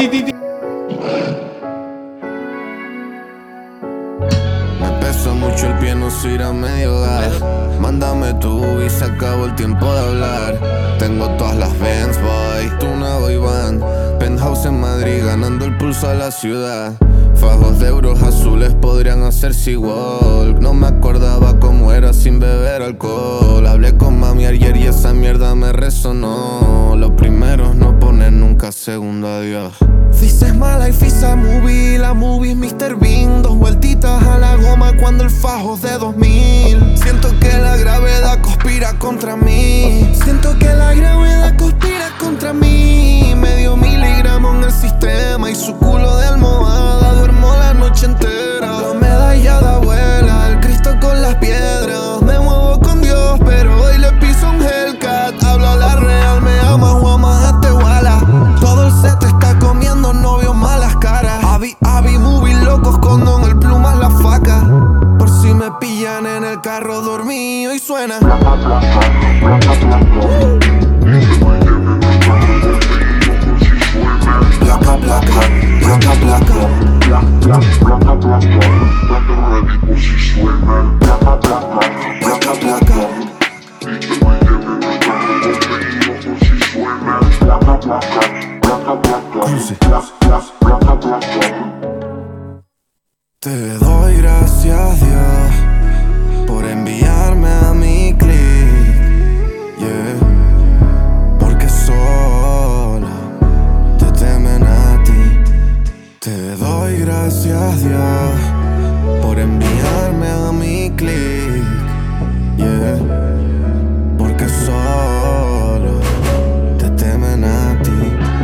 Me pesa mucho el pie, no soy ir a medio gas. Mándame tú y se acabó el tiempo de hablar. Tengo todas las Benz, boy, tú una boy band. Penthouse en Madrid, ganando el pulso a la ciudad. Fajos de euros azules podrían hacerse igual. No me acordaba cómo era sin beber alcohol. Hablé con mami ayer y esa mierda me resonó. Los primeros no ponen nunca segundo adiós. Dices mala y fisa movie, la movie es mister Bean. Dos vueltitas a la goma cuando el fajo es de dos mil. Siento que la gravedad conspira contra mí. Siento que la gravedad conspira contra mí. Medio miligramo en el sistema y su culo de almohada. Duermo la noche entera. La medallada vuela, el Cristo con las piedras. Me muevo con Dios, pero hoy le piso un Hellcat. Hablo la real, me ama o amas a Tehuala. Todo el set está comiendo novios malas caras. Avi, avi, movie locos, condón, el plumas, la faca. Por si me pillan en el carro dormido y suena. Placa, placa, placa, placa. Placa, placa, placa, placa. Te doy gracias, Dios, por enviarme a mi click, yeah. Porque solo te temen a ti. Te doy gracias, Dios, por enviarme a mi click, yeah. Porque solo te temen a ti.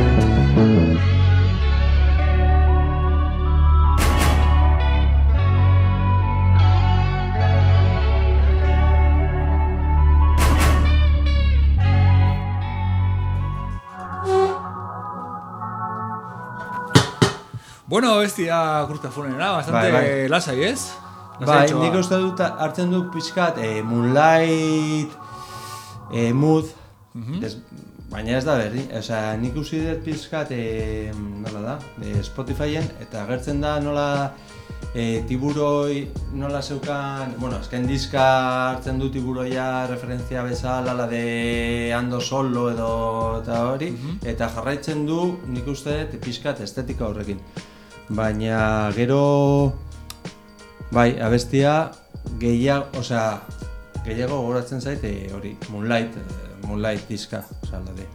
Bueno, bestia Cruz Cafunena, bastante bai, bai. Lasai, ez? Bai, nik uste dut hartzen du pixkat eh, Moonlight, eh, Mood, uh-huh. des, Baina ez da berri, osea, nik usi dut pizkat, e, nola da, e, Spotifyen, eta agertzen da nola e, tiburoi, nola zeukan, bueno, azken diska hartzen du tiburoia referentzia bezala, la de Ando Solo edo eta hori, mm-hmm. eta jarraitzen du, nik uste dut pizkat estetika horrekin. Baina gero, bai, abestia gehiago, osea, gehiago gogoratzen zait hori, Moonlight, Moonlight diska, osea, la de...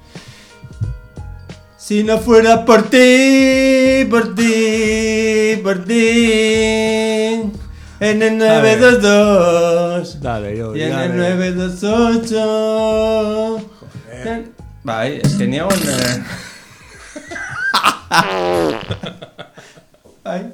Si no fuera por ti, por ti, por ti, en el nueve dos dos, dale, yo, y en dale. el nueve dos ocho... Joder. Bai, es que niego en... Eh... Bai.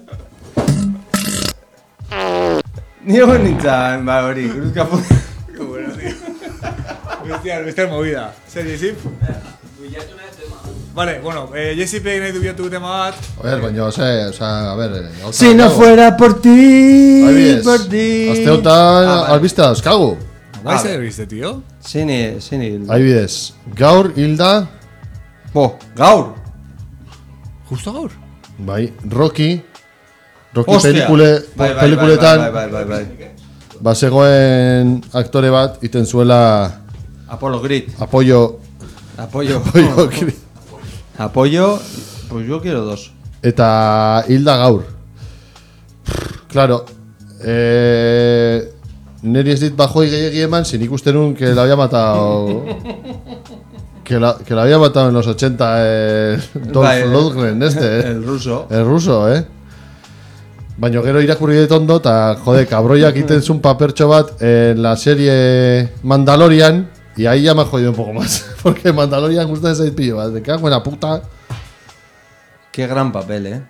Niego nintzen, ba hori, cruzka fu... Qué bueno, tío. Bestial, bestial movida. Zer, Jesip? Bilatu nahi tema. Vale, bueno, eh, Jesip egin nahi du bilatu tema bat. A ver, baina, ose, o sea, a ver... Eh, si no fuera por ti, por ti... Azte hotan, ah, albiste dauzkagu. Bai zer albiste, tío? Zini, zini... Adibidez, gaur hilda... Bo, gaur? Justo gaur? Bai, Rocky... Rocky Hostia. pelikule, bai, bai, pelikuletan... Bai, bai, bai, bai, bai. Ba, zegoen aktore bat, iten zuela... Apollo Creed. Apoyo... Apoyo... Apoyo Creed. Apoyo... Pues yo quiero dos. Eta hilda gaur. Claro... Eh... Neri ez dit bajoi gehiagi eman, sin ikusten un que la había matado... Que la, que la había matado en los ochenta eh, Dolph Bai, Lundgren, este, eh. El ruso. El ruso, eh. Baina gero irakurri dut ondo, eta jode, kabroiak iten zun papertxo bat en la serie Mandalorian, y ahí ya me ha jodido un poco más. Porque Mandalorian gusta de seis pillo, me cago en la puta. Qué gran papel, eh.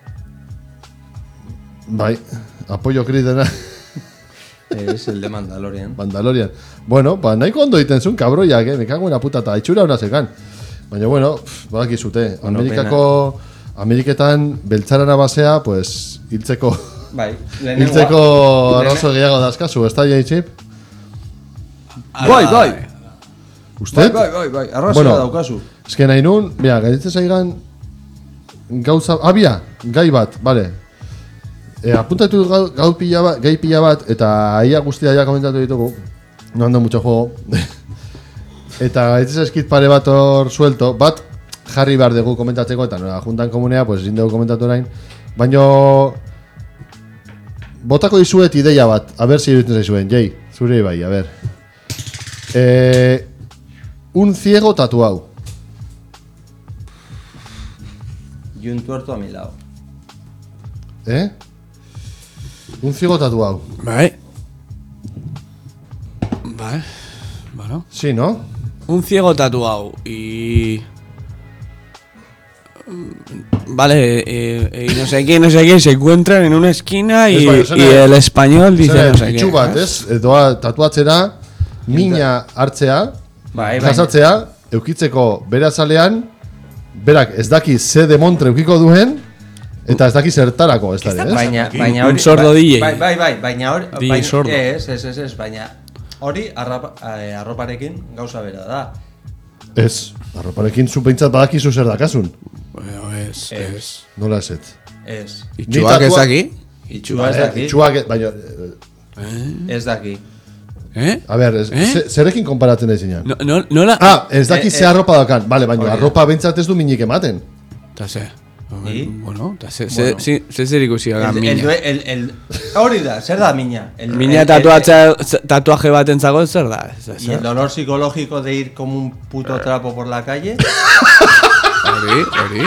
Bai, apoyo Creed. Es el de Mandalorian. Mandalorian. Bueno, ba, nahiko ondo iten zun kabroiak, eh? Me cago en la puta, eta itxura hona zekan. Baina, bueno, badakizute, Bueno, Amerikako... Ameriketan beltzarana basea, pues, hiltzeko... Bai, hiltzeko arrazo gehiago dazkazu, ez da, Jaitsip? Bai, bai. Usted? Bai, bai, bai, arrazoa bueno, daukazu. Ez que nahi nun, mira, gaitzen zaigan... Gauza... Abia, gai bat, vale. E, apuntatu gau, gau pila bat, gai pila bat, eta aia guztia ja komentatu ditugu. No ando mucho juego. Eta gaitzen zaizkit pare bat hor suelto, bat jarri behar dugu komentatzeko, eta nola, juntan komunea, pues ezin dugu komentatu orain. Baina... Botako dizuet ideia bat, a ver si iruditzen zaizuen, Jay, zure bai, a ver. Eh, un ciego tatuado. Y un tuerto a mi lado. ¿Eh? Un ciego tatuado. Vale. Vale. Bueno. Sí, ¿no? Un ciego tatuado y... Vale, eh, eh, y no sé qué, no sé qué, se encuentran en una esquina y, y el español dice no sé qué. Itxu bat, ez? Doa tatuatzera, mina hartzea, bai, bai. jasatzea, eukitzeko bere azalean, berak ez daki ze demontre eukiko duen, eta ez daki zertarako, ez da, ez? Baina, baina hori... Un sordo D J. Bai, bai, bai, baina hori... D J baina- sordo. Ez, ez, ez, ez, baina... Hori arrapa, eh, arroparekin gauza bera da. Ez, arroparekin zu behintzat badakizu zer dakasun. Bueno, es, es. Nola eset? Ez. Itxuak ez daki? Itxua ez daki. Itxuak, baina... Ez daki. Eh? A ver, ez, Eh? ze- zerekin konparatzen da izinan? No, no, no la... Ah, ez daki Eh, ze eh. arropa dakan. Vale, baina Hori da. arropa behintzat ez du minik ematen. Ta ze. I? Bueno, ta ze, Bueno. ze, ze zer ikusi El, gara el, mina. el, el, hori da, zer da mina? El, Mina el- tatuatza, tatuaje batentzako zer da? el- Y el dolor psicológico de ir como un puto trapo por la calle. Hori, hori.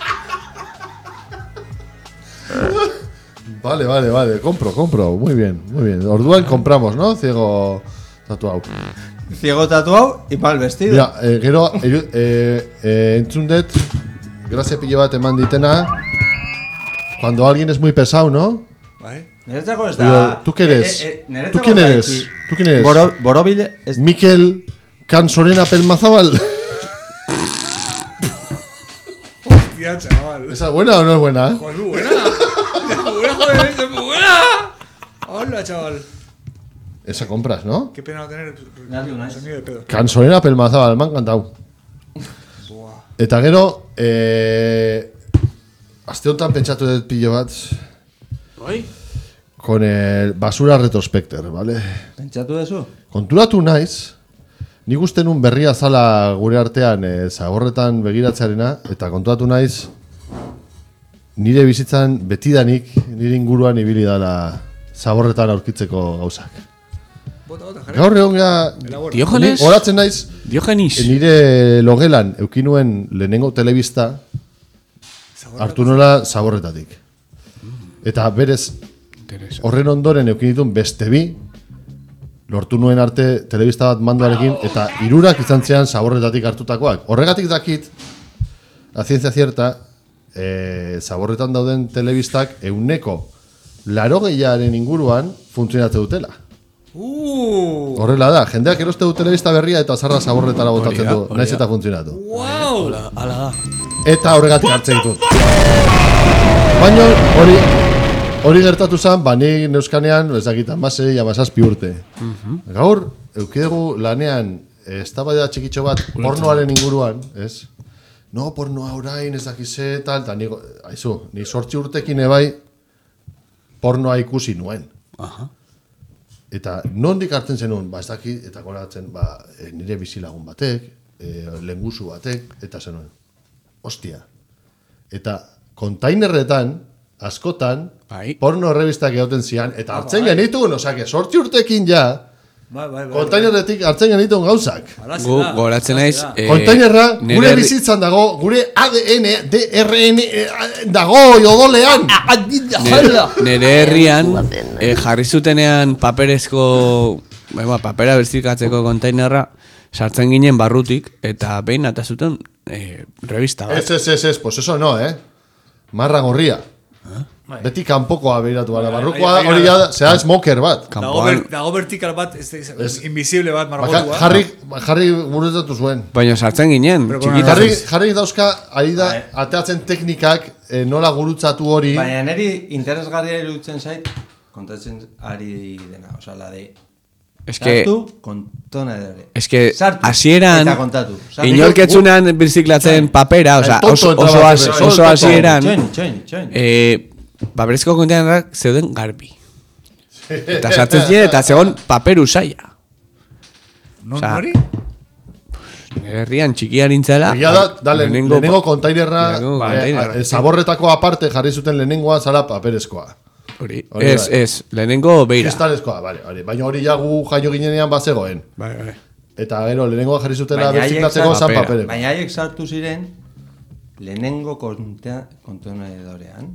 Vale, vale, vale, compro, compro. Muy bien, muy bien. Orduan compramos, ¿no? Ciego tatuado. Ciego tatuado y mal vestido. Mira, eh, gero, eh, eh, eh, entzun dut, grazia pilo bat eman ditena, cuando alguien es muy pesado, ¿no? Bai. Niretzako ez Digo, da... ¿tú quién eres? Eh, eh, ¿Tú niretzako quién ez da eres? itxi. ¿Tú quién eres? Boro, borobile... Ez... Mikel Cansorena Pelmazabal. Hostia, chaval. ¿Esa es buena o no es buena? Joder, muy buena. Es muy buena, joder, es muy buena. Hola, chaval. Esa compras, ¿no? Qué pena no tener Dale una. sonido de pedo. Cansorena Pelmazabal, me ha encantado. Eta gero, eh, aste honetan pentsatu dut pilo bat. Oi? Con el basura retrospector, ¿vale? Pentsatu dezu? Konturatu naiz, nik uste nun berria zala gure artean e, zaborretan begiratzearena, eta konturatu naiz, nire bizitzan betidanik, nire inguruan ibili dala zaborretan aurkitzeko gauzak. Gaur egon gara, Diogenes? horatzen naiz, Diogenis. nire logelan eukinuen lehenengo telebista, hartu nola zaborretatik. Eta berez, horren ondoren eukin ditun beste bi, lortu nuen arte telebista bat mandoarekin, eta hirurak izan zean zaborretatik hartutakoak. Horregatik dakit, a ciencia cierta, e, zaborretan dauden telebistak euneko larogeiaren inguruan funtzionatzen dutela. Uh. Horrela da, jendeak eroste du telebista berria eta zarra zaborretara botatzen du, naiz eta funtzionatu. Wow. Hala da. Eta horregatik hartzen ditut. Baina hori hori gertatu zen, ba ni neuskanean, ez dakit, hamasei, hamazazpi urte. Gaur, eukidegu lanean, eztabaida txikitxo bat pornoaren inguruan, ez? No, pornoa orain, ez dakize, tal, eta ni, aizu, ni sortzi urtekin ebai pornoa ikusi nuen. Aha. Eta nondik hartzen zenuen, ba ez dakit, eta goratzen, ba, e, nire bizilagun batek, e, lenguzu batek, eta zenuen. Ostia. Eta kontainerretan, askotan, bai. porno errebistak egoten zian, eta hartzen genituen, osake, sortzi urtekin ja, Bai, bai, bai. kontainerretik hartzen genituen gauzak. Gu goratzen naiz, eh, Kontainerra, nire gure herri- bizitzan dago, gure A D N, D R N dago, odolean. Nere, nere herrian eh, jarri zutenean paperezko, ba, papera berzikatzeko kontainerra sartzen ginen barrutik eta behin ata zuten eh, revista bat. Ez, ez, ez, ez, pues eso no, eh? Marra gorria. Beti kanpokoa behiratu gara. Barrukoa ai, ai, hori da, zera smoker bat. Dago, ber, dago vertikal bat, ez, ez, ez, invisible bat, margotua. Baka, jarri, jarri buruzatu zuen. Baina sartzen ginen, txikita. Jarri, jarri dauzka, ari da, ateatzen teknikak eh, nola gurutzatu hori. Baina niri interesgarria iruditzen zait, kontatzen ari dena, oza, la de... Es que- Sartu, kontonedore. Es que Sartu, hasieran eta kontatu. Sartu. inorketzunan birziklatzen papera, o sea, El tonto oso, entraba oso, a has- hacer- oso hasieran Txoin, txoin, txoin. eh, paperezko kontainerrak zeuden garbi. Eta sartzen ziren eta zegoen paperu saia. Non Osea, hori? Nire herrian txikia nintzela. Egia da, da len- lehenengo- lehenengo kontainerra, lehenengo eh, kontainerra. eh, zaborretako aparte jarri zuten lehenengoa zara paperezkoa. Hori, Hori ez, bai. ez, lehenengo beira. Kristalezkoa, bale, hori. Baina hori ja gu jaio ginenean bazegoen. Bai, bai. Eta gero, lehenengoa jarri zutela Baina haiek berziklatzeko zan sartu- papereko. Baina haiek sartu ziren lehenengo kontea- kontenedorean.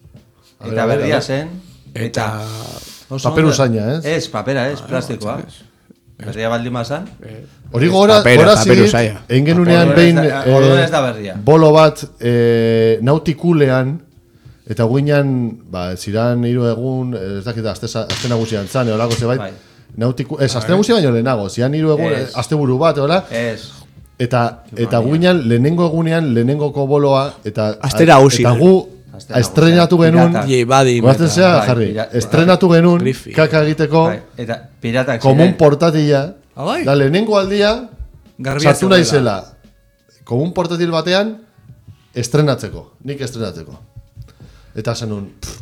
A ver, Eta a ver, a berria ver. zen. Eta... oso Paper ondo- usaina, ez? Ez, papera, ez, plastikoa. Berria baldin bazan. Hori gora, Papera, gora paperu zigit, saia. egin genunean Orduan behin ez da- orduan eh, ez da berria. bolo bat eh, nautikulean, eta guinan, ba, ziran hiru egun, eh, ez dakit, azte, azte nagusian zan, eolako zebait, Bai. nautiku, ez, azte nagusia baino lehenago, ziran hiru egun, Ez. eh, azte buru bat, eola, Ez. eta, eta guinan lehenengo egunean, lehenengoko boloa, eta, Astera hausi. eta gu, Astera estrenatu hausi. genuen, Piratak. J Balvin, guazten eta- zea, bai, jarri, pira- estrenatu genuen, Riffy. kaka egiteko, Bai, eta piratak komun ziren. portatila, Ah, bai? da lehenengo aldia, Garbia sartu zegoela. naizela, komun portatil batean, estrenatzeko, nik estrenatzeko. Eta zenun, pff,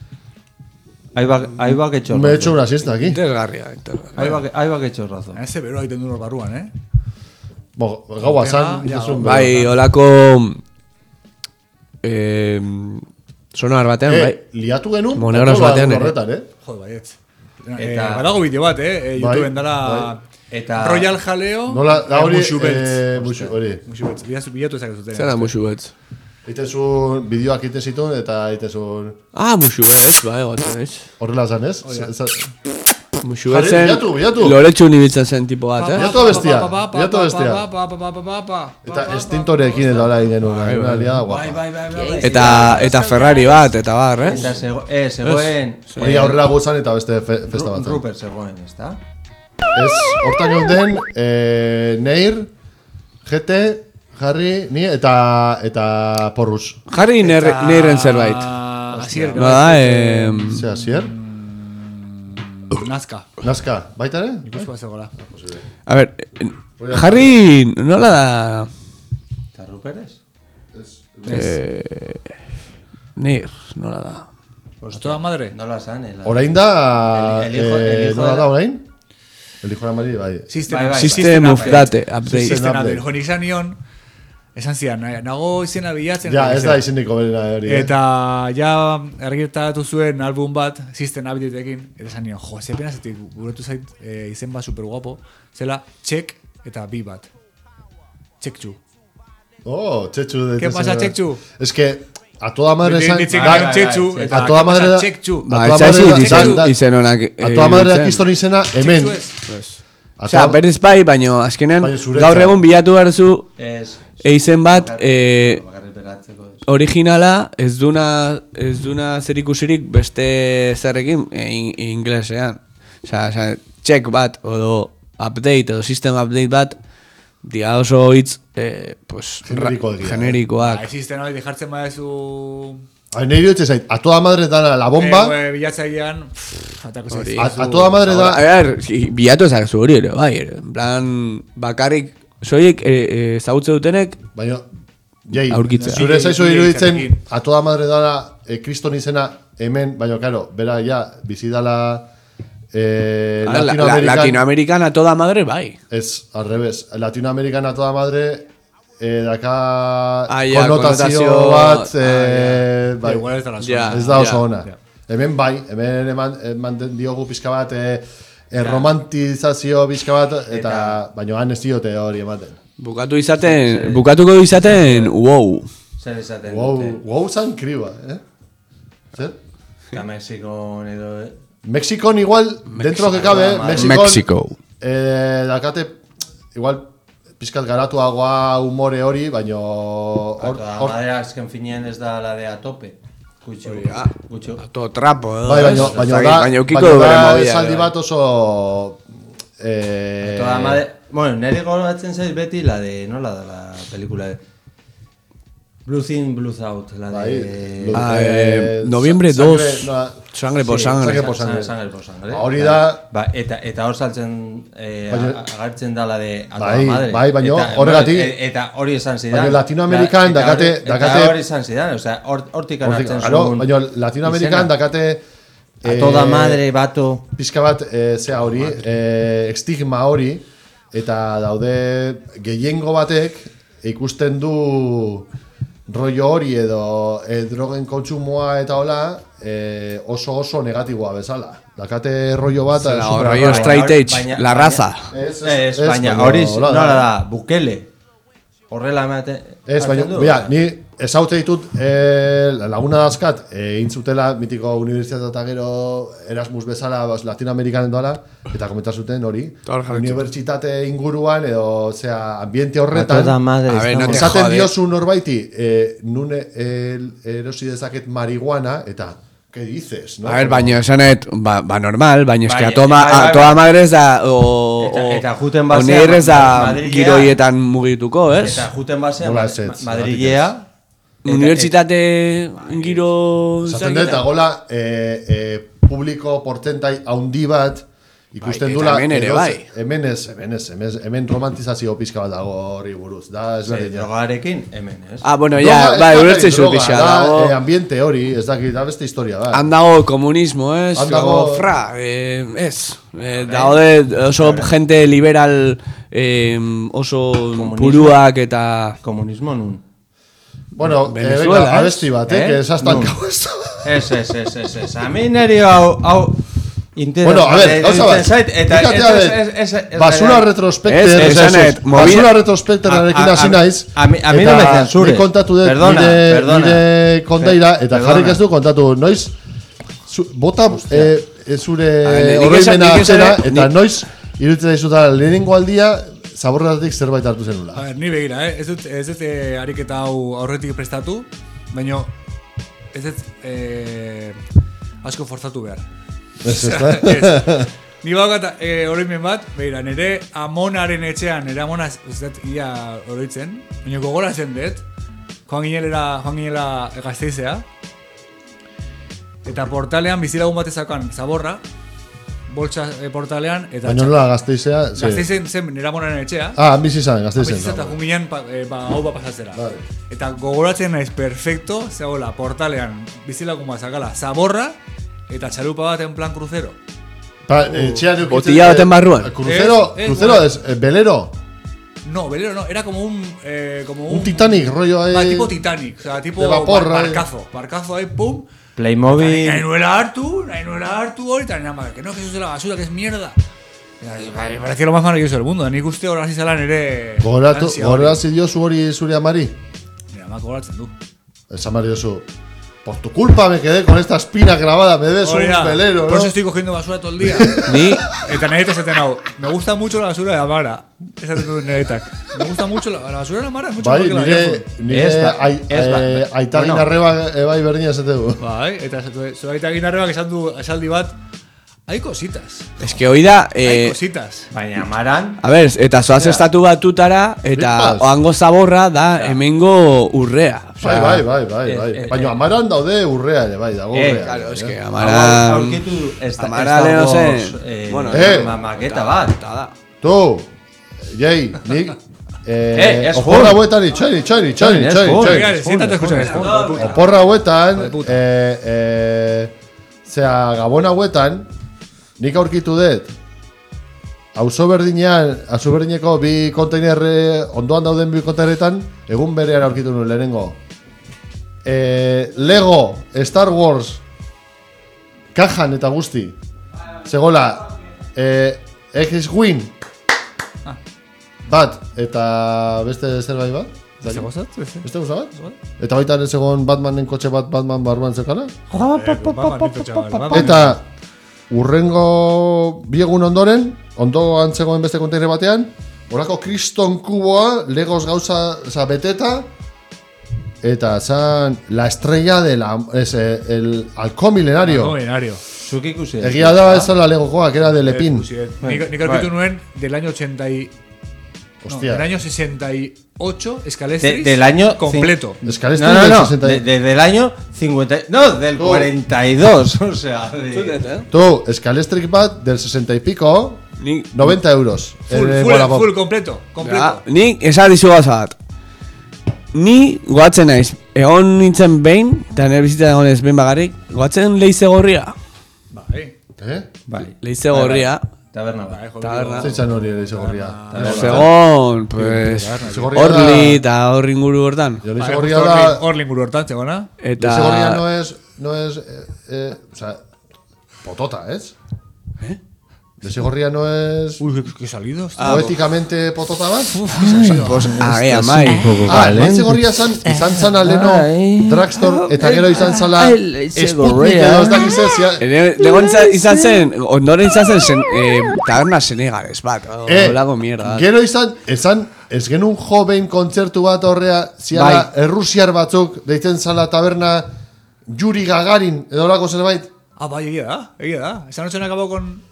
Ahí va, ahí va que hecho me he razón. hecho una siesta aquí. Interesgarria, interesgarria. Ahí va que, ahí va que hecho razón. Ese bero egiten du hor barruan, eh? Bo, gaua zan, Ja, dituzun Bai, bero. olako... Eh, sonar batean, Eh, bai. liatu genuen, Monegros potolo batean, ere. horretan, eh? Jode, baietz. Eta- Eh, badago bideo bat, eh? eh Bai, YouTubeen dala... Eta- Royal Jaleo... Nola, da hori, Musu beltz. eh, musu, hori. Musu beltz. Bilatu- Bilatu ezak zuten. Zer da musu betz? Iten zuen, bideoak iten zituen, eta iten zuen, Ah, musu betz, bai, gotzen ez. horrela zan, ez? Hori da. Ez- ez- Musu Jarri, betzen... bilatu, bilatu. Loretsu nibitzen zen tipo bat, eh? Bilatu bestia, bilatu bestia. Eta estintorekin eta hola egin genuen, Bai, una bai. liada guapa. Bai, bai, bai, bai. Eta, eta Ferrari bat, eta bar, ez? Eta zego, eh, zegoen... Hori aurrera gozan eta beste fe, festa Ru- bat. zen. Rupert zegoen, ezta? Ez, hortan geunden, eh, Neir, G T, Harry, ni eta eta Porrus. Jarri nire- niren zerbait. Asier. No da, eh... Ze hasier? Nazka. Nazka, baita ere? Ikusko zegoela. A ver, eh, Jarri, nola da... Pérez? Eh, Nir, nola da? A toda madre? Nola zan, eh? Orain da... El hijo- el hijo nola de da la- orain? El hijo de Mari, bai. System, Bai, bai, System bai. update, update. System update. update. Jo, nik zan nion, esan zidan, nago izena bilatzen. Ja, eta ez da izeniko berena hori. eh? Eta ja argitaratu zuen album bat System Updateekin, eta esan nion, jo, ze pena zetik burutu zait e, izen bat super guapo, zela Check eta B bat. Checkchu. Oh, Txetxu. de- ¿Qué pasa, Chechu? Es que a toda madre Ni- esan... ni Check, da- ni Chechu, eta A toda ¿qué pasa, madre... da- Chechu? Ba, A toda ez madre... zaizu da- izen- da- izen onak, A eh, toda madre da izen. kiston izena hemen. Chechu ez. A Osea, toda- berez bai, baina azkenean Baina zuretzat. gaur egun bilatu behar zu Ez. eizen bat eh, Bakarrik pegatzeko. originala ez duna, ez duna zer ikusirik beste zerrekin eh, in, inglesean. Osea, osea, check bat, edo update, edo system update bat, dia oso hitz eh, pues, Generiko egia, eh. generikoak. Ba, System Update jartzen badezu... Ai, nahi dut zait, a toda madre da la bomba... Eh, eh, bilatzailean, pff, atako Hori. A, a toda madre da... A ver, si- bilatu ezakezu hori ere, bai, ere. En plan, bakarrik, soilik eh, ezagutze dutenek, Baina, jai, Aurkitzea. zure zaizu Nire iruditzen, izatekin. a toda madre dala eh, kriston izena hemen, baina, claro, bera, ja, bizi dala eh, la, la, Latinoamerikan... Latinoamerikan a toda madre, bai. Ez, al revés, Latinoamerikan a toda madre eh, daka Ah, ja, konnotazio konnotazio- bat, ah, eh, bai, Igual ez da la Ja. zona. ez da oso ja. ona. Hemen bai, hemen eman, eman diogu pizka bat eh, eh, romantizazio pizka bat, eta, baina han ez diote hori ematen. Bukatu izaten, bukatuko izaten, wow. Zer esaten Wow, dute? wow zan kriba, eh? Zer? Eta Mexikon edo... eh? Mexikon igual, dentro que cabe, Madre. Mexikon... Mexico. Eh, dakate, igual, pizkat garatuagoa umore hori, baino... hor- Toda hor- madera azken finean ez da la de a tope. Gutxo. ah. Gutxo. Todo trapo, edo. Bai, baino, ez? baino Ez da, dakit, baina eukiko baino du bere da movida, esaldi bai. bat oso... Eh, Toda madre... Bueno, neri goratzen zaiz beti la de... Nola da la pelikula de... Blues in, Blues out. La bai, de... lu- Ah, eh, eh, noviembre sangre- dos. noa- Sangre por Sí, sangre. sangre por sangre. Sangre por sangre. Ba, hori da- Ba, eta, eta hor saltzen... Eh, Baina- a- agertzen da la de... A toda Bai, madre. bai, baina Eta- horregatik- e- Eta hori esan zidan. Baina Latinoamerikan Eta- eta dakate- hori- dakate- Eta hori esan zidan. Osea, hor- hortik Hortik, hartzen claro, zuen... baina Latinoamerikan izena. dakate... A toda madre, bato... Pizka bat, eh, zea hori, eh, estigma hori, eta daude gehiengo batek ikusten du rollo hori edo eh, drogen kontsumoa eta hola eh, oso oso negatiboa bezala. Dakate rollo bat... Zela, super- rollo baina- straight edge, baina- la baina- raza. Ez, ez, Ez, ez, baina baina hori hola nola da, Bukele. Horrela emate... Ez, baina, hartzen du? bera, ni ezaute ditut eh, laguna dazkat, egin zutela mitiko unibertsitatea eta gero Erasmus bezala bas, Latinoamerikan doala, eta komenta zuten hori, Eta hor jarraitzen. unibertsitate inguruan edo, zera, ambiente A toda horretan, madre. A ver, no estamos- te esaten jode. diozu norbaiti, eh, nune el, erosi dezaket marihuana, eta, ¿qué dices? No? A ver, baina esanet, ba, ba normal, baina eski Bai, a toma, bai, bai, a toda bai. madre ez da, o, Eta- o, eta juten o basea, nire ez da Madrilea- giroietan mugituko, ez? Eta juten basea, Nola Ma- ez ez, Ma- Madrilea... Unibertsitate giro... Esaten dut, dagoela eh, eh, publiko portentai haundi bat, ikusten Bai, eta dula... hemen ere edoz- bai. Hemen ez, hemen ez, hemen, ez, hemen romantizazio pizka bat dago horri buruz, da ez Ze, berdina. drogarekin, hemen, ez? Ah, bueno, Droga ja, ez bai, da ulertzen zu droga, pixa, da, dago... eh, ambiente hori, ez dakit, da beste historia da. Han dago komunismo, ez? Han Dago, dago- fra, eh, ez. Eh, dago de oso gente liberal eh, oso Komunismo. puruak eta... Komunismo nun. Bueno, eh, Venezuela, venga, ¿eh? abesti bat, eh, Eh? que ez hastan No. gau esto. Ez, ez, ez, ez, ez. A mi neri hau... hau interes- Bueno, a ver, gauza bat. iruditzen zait, Eta Fíjate, ez, a ez, ver, ez, ez, ez, Basura ez, retrospecter, Ez, ez, esanet, ez, movida- basura retrospecterarekin A- a- hasi a- naiz. a mi- a mi no eta me censures. nik kontatu dut Perdona, nire, perdona. nire kondaira, eta Perdona. jarrik ez du kontatu, noiz, zu, bota eh, eh, zure A ver, nik oroimena esan- nik esan- atzera, eta nik- noiz, iruditzen daizuta lehenengo aldia, zaborratik zerbait hartu A zenula. ver, ni begira, eh? ez dut, ez dut eh, ariketa hau aurretik prestatu, baina ez dut eh, asko forzatu behar. Ez, ez da? Ez. Ni bakat eh, oroimen bat, begira, nire amonaren etxean, nire amona ez ez dut ia oroitzen, baina gogoratzen dut, joan ginelera, joan ginela Gasteizea, eta portalean bizilagun bat ezakan zaborra, boltsa eh, portalean, eta... Baina nola Gasteizea... ze- Gasteizen zen nera monan etxea. Ah, han bizi zan, Gasteizen. Bizi eta junginan, pa, eh, ba, hau ba pasatzera. Eta gogoratzen naiz perfecto, zegoela, portalean, bizilakun bat zakala, zaborra, eta txalupa bat en plan crucero. Pa, etxean... Botilla baten barruan. Crucero, Es- es, crucero bueno. es, eh, velero. No, velero no, era como un... Eh, como un, Un Titanic, rollo ahí... Va, tipo Titanic, o sea, tipo de vapor, bar- ahí. barcazo, barcazo ahí, pum. Playmobil. Nahi nuela hartu, nahi nuela hartu hori, eta nahi nada, que no, que eso es de la basura, que es mierda. Me parecía lo más maravilloso del mundo, nik uste hor hasi zalan ere... Gogoratu, ansia hori. gogoratu dio zu hori zure amari? Mira, ma gogoratzen du. Esan Mario su. Por tu culpa me quedé con esta espina grabada, me des Hori un da, velero, por ¿no? eso estoy cogiendo basura todo el día. Ni... Eta nahi eta esaten hau, me gusta mucho la basura de Amara. Esaten du neretak. Me gusta mucho la, la basura de Amara, es mucho Bai, mejor que la nire, de nire Ez ba- ai- ez ba- eh, aitagin bueno. arreba ebai berdina esategu. Bai, eta zuaita egin arrebak esan du esaldi bat. Hay cositas. Es que hoy da... Hay Eh, cositas. Baina Amaran... a ver, eta zoaz estatu batutara, eta Flipas. oango zaborra da hemengo urrea. Bai, bai, bai, bai, eh, bai. eh, Baina eh. amaran daude urrea ere, bai, dago Eh, urrea. Claro, es que eh. Amara... Aurkitu esta, Amara Star lehen, no Wars, sé. eh, Bueno, eh. ma- maketa bat. Eta da. Tu, Jay, nik... Eh, Eh, es oporra full. hauetan, itxain, itxain, itxain, Es itxain, full. itxain. Venga, siéntate a escuchar esto. hijo de puta. Oporra hauetan, Hijo de puta. eh, eh, zera, gabon hauetan, nik aurkitu dut, auzo berdinean, auzo berdineko bi kontainerre, ondoan dauden bi kontainerretan, egun berean aurkitu nuen lehenengo. Eh, Lego, Star Wars, kajan eta guzti. Zegola, eh, X-Wing, bat, eta beste zerbait bat? Beste gozat? Beste? Beste gauza bat? Eta baita ere zegoen Batmanen kotxe bat Batman barruan zekala? Eta urrengo biegun ondoren, ondoan zegoen beste konteiner batean, horako kriston kuboa, legos gauza za beteta, eta zan la estrella de la... Es, eh, el halcón milenario. No, binario. Zuk ikusi. Egia da ez la legokoa, que era de Lepin. Nik nik aurkitu nuen del año ochenta y... No, Hostia. del año sesenta y ocho, De- Scalestris, del año completo. Escalestris No, no, del no. sesenta y- de- de- del año cincuenta. No, del Tú. cuarenta y dos. O sea, de- Tu, Scalestric bat del sesenta y pico, Ni... noventa euros. Full, en full, Wallapop. full, completo, completo. Ah, ni esan dizu gauza bat. Ni goatzen naiz, egon nintzen behin, eta nire bizitza egon ez behin bagarrik, goatzen leize gorria. Bai. Eh? Bai. Leize gorria. Taberna bat. Taberna. Zeitzan hori ere izogorria. Segon, pues, Izegorria da- Orli eta horri inguru hortan. Jo, Bai, izogorria justo da... Orlin- Orlin guru hortan, zegona. Eta... Izegorria no es... No es... Eh, eh, o sea... Potota, ¿es? ¿Eh? Izegorria no es... Uy, qué, qué salido. Ah, Poéticamente potota bat? Pues, agea, mai. Ah, Izegorria zan, izan zan aleno Drugstore, eta gero izan zala Sputnik edo ez dakiz ez, ja. Lego izan zen, ondoren izan zen, zen eh, taberna senegales bat. Eh, Olago mierda. Gero izan, esan, ez genuen jo behin kontzertu bat horrea, ziala errusiar batzuk, deitzen zala taberna Yuri Gagarin, edo lako zerbait. Ah, bai, egia da, egia da. Esa noche han acabado con...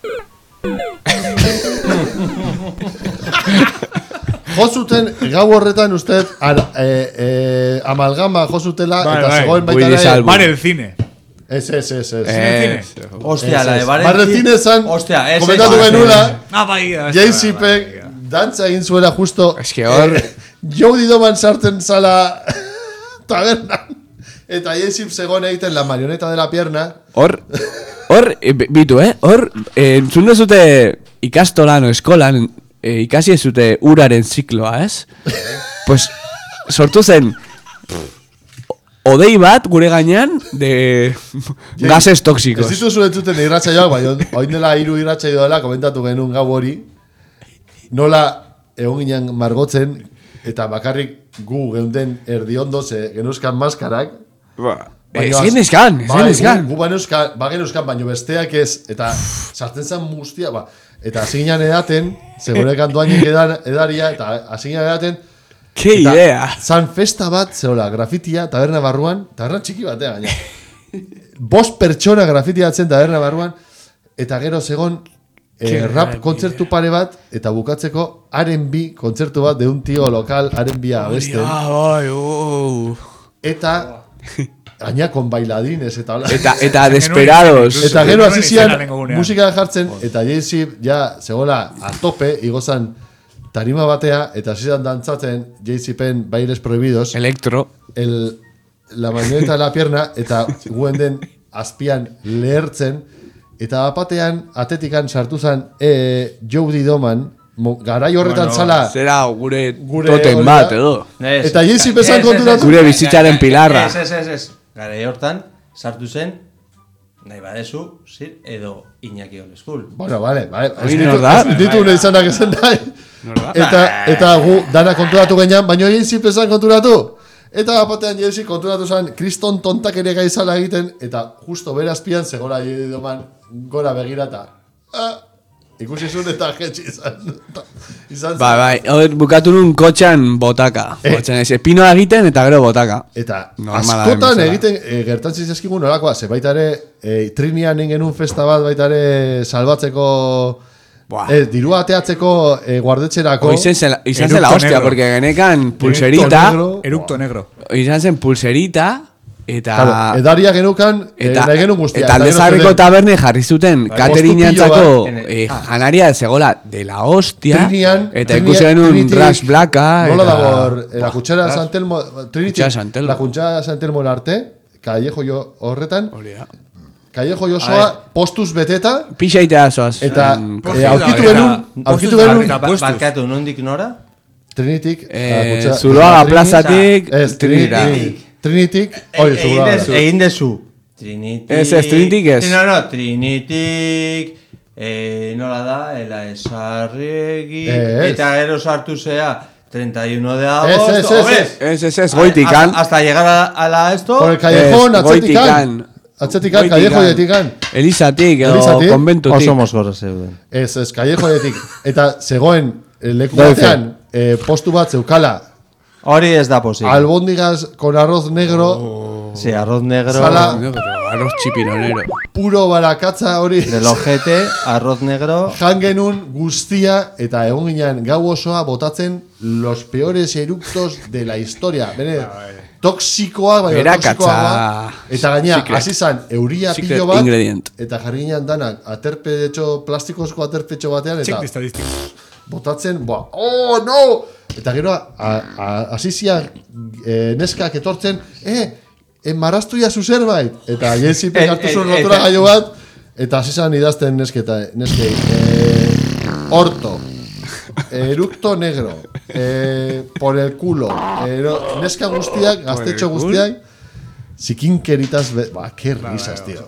Jo zuten, gau horretan usted ar, eh, eh, amalgama jo zutela, Bai, eta bai. zegoen Ui, baita desalbu. Bar el cine. Ez, ez, ez, ez. Eh, Hostia, Ez, la de ez. Bar Bar el Cine zan, Hostia, ese. komentatu ese. genula, Ah, bai, egia da. Jay Zipek, dantza egin zuela justo, Es que hor... eh, Jody Doman sartzen zala tabernan, eta Jay Zip zegoen egiten la marioneta de la pierna. Hor, hor, eh, bitu, eh? Hor, eh, entzun dezute ikastolan o eskolan, eh, ikasi ez zute uraren zikloa, ez? Pues, sortu zen, odei bat gure gainean de gases Ez tóxicos. dituzu entzuten irratsaioak, bai, oin dela hiru irratsaio dela, komentatu genuen gau hori, nola egon ginen margotzen, eta bakarrik gu geunden erdiondo, ze genuzkan maskarak. Ez genezkan, ez Bai, genezkan. Gu, gu baneuzkan, ba genuzkan, baino besteak ez, eta sartzen zen guztia, ba, eta hasi ginen edaten, segurekan doainik edan, edaria, eta hasi ginen edaten, Ke eta idea. zan festa bat, zehola, grafitia, taberna barruan, taberna txiki batean, gaina. Bost pertsona grafitiatzen taberna barruan, eta gero zegon eh, rap kontzertu pare bat, eta bukatzeko R and B kontzertu bat de un tío lokal R and B abesten. Ah, bai, uh. Eta gaina con bailadines eta hola. Eta, eta desperados. Eta gero hasi zian musika jartzen, eta Jay-Z ja zegoela a tope, igozan tarima batea, eta hasi zian dantzatzen Jay-Z-pen bailes prohibidos. Electro. El, la mañaneta de la pierna, eta guen den azpian lehertzen, eta bapatean, atetikan sartu zen e, Jody Doman, garai horretan bueno, zala zera gure, gure toten bat edo eta Jay-Z pesan konturatu gure bizitzaren pilarra ez, ez, ez, ez. Garai hortan sartu zen nahi badezu zir edo Iñaki Oleskul bueno, vale, vale ez ditu une izanak esan nahi eta, eta gu dana konturatu gainan baina Jay-Z pesan konturatu eta batean Jay-Z konturatu zen kriston tontak ere gaizala egiten eta justo berazpian zegora Jay Doman gora begirata ah, ikusi zuen eta jetxi izan. izan ba, bai, hor bukatu nun kotxan botaka. Eh. Kotxan ez, pinoa egiten eta gero botaka. Eta askotan egiten, e, gertatzen zizkigun nolakoa, ze baita ere, e, Trinian ingen un festa bat baita ere salbatzeko, e, dirua ateatzeko e, guardetxerako. Izan zen, izan zen la hostia, porque genekan pulserita. Eructo negro. Izan zen pulserita. Eta claro, edaria genukan eta, nahi genuen guztia. Eta aldezarriko taberne jarri zuten Katerinantzako eh, janaria zegoela de la hostia. Trinian, eta ikusi genuen Rush Blacka. Nola dago, la kutsara Santelmo, Trinity, la kutsara Santelmo arte, Callejo jo horretan, Callejo jo soa postuz beteta. Pixaitea zoaz. Eta aurkitu genuen, aurkitu genuen. Barkatu, nondik nora? Trinitik. Zuloaga plazatik. Trinitik. Trinitik, oi, zugura. Egin dezu. Trinitik. Ez, ez, Trinitik ez. No, no, Trinitik, eh, nola da, ela esarregi, eta gero sartu zea, treinta y uno de agosto. Ez, ez, ez. Ez, ez, ez, goitikan. Hasta llegar a, a la esto. Por el callejón, atzetikan. Atzetikan, callejo yetikan. Elizatik, edo konbentutik. Oso mosgorra zeuden. Ez, ez, callejo yetik. Eta zegoen, leku batean, postu bat zeukala, hori ez da posible. Albóndigas con arroz negro. Oh. Sí, arroz negro. Sala, arroz chipinonero. Puro barakatza hori. Del ojete, arroz negro. Jangenun guztia eta egon ginean gau osoa botatzen los peores eructos de la historia. Bene, toksikoa, baina toksikoa. Eta gaina, hasi zan, euria pillo bat. Ingredient. Eta jarri ginean danak, aterpe, etxo, plastikozko aterpetxo batean. Eta botatzen, boa, oh, no! Eta gero, asizia e, neskak etortzen, eh, enmarraztu jazu zerbait. Eta Jay-Z hartu zuen lotura gaio bat, eta asizan idazten nesketa, neskei, e, orto, eructo negro, e, por el culo, e, no, neska guztiak, gaztetxo guztiak, zikinkeritaz, ba, que risas, tío.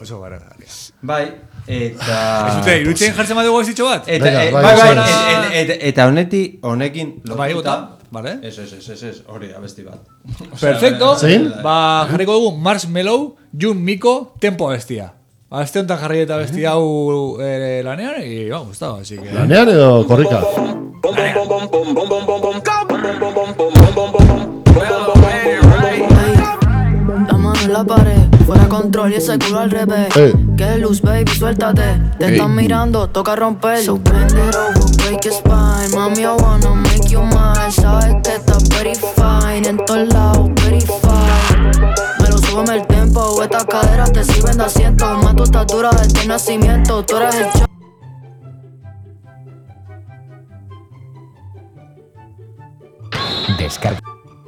Bai, eta... Ez dute, irutzen jartzen badugu ez ditxo bat? Eta, bai, bai, eta honeti, honekin lotuta... Vale. Ez, ez, ez, ez, ez, hori, abesti bat. Perfecto. Ba, jarriko dugu Marshmello, Jun Miko, Tempo abestia. Azte honetan jarri eta abestia hau eh, lanean, y vamos, gustado, así que... ¿Lanean edo korrika? La mano en la pared, fuera control y ese culo al revés. Hey. Que luz, baby, suéltate. Te hey. Están mirando, toca romper. So bend it over, break your spine. Mami, I wanna make you mine. Sabes que estás very fine. En todos lados, very fine. Me lo súbeme el tempo. Estas caderas te sirven de asiento. Más tu estatura desde el nacimiento. Tú eres el show. Descarga.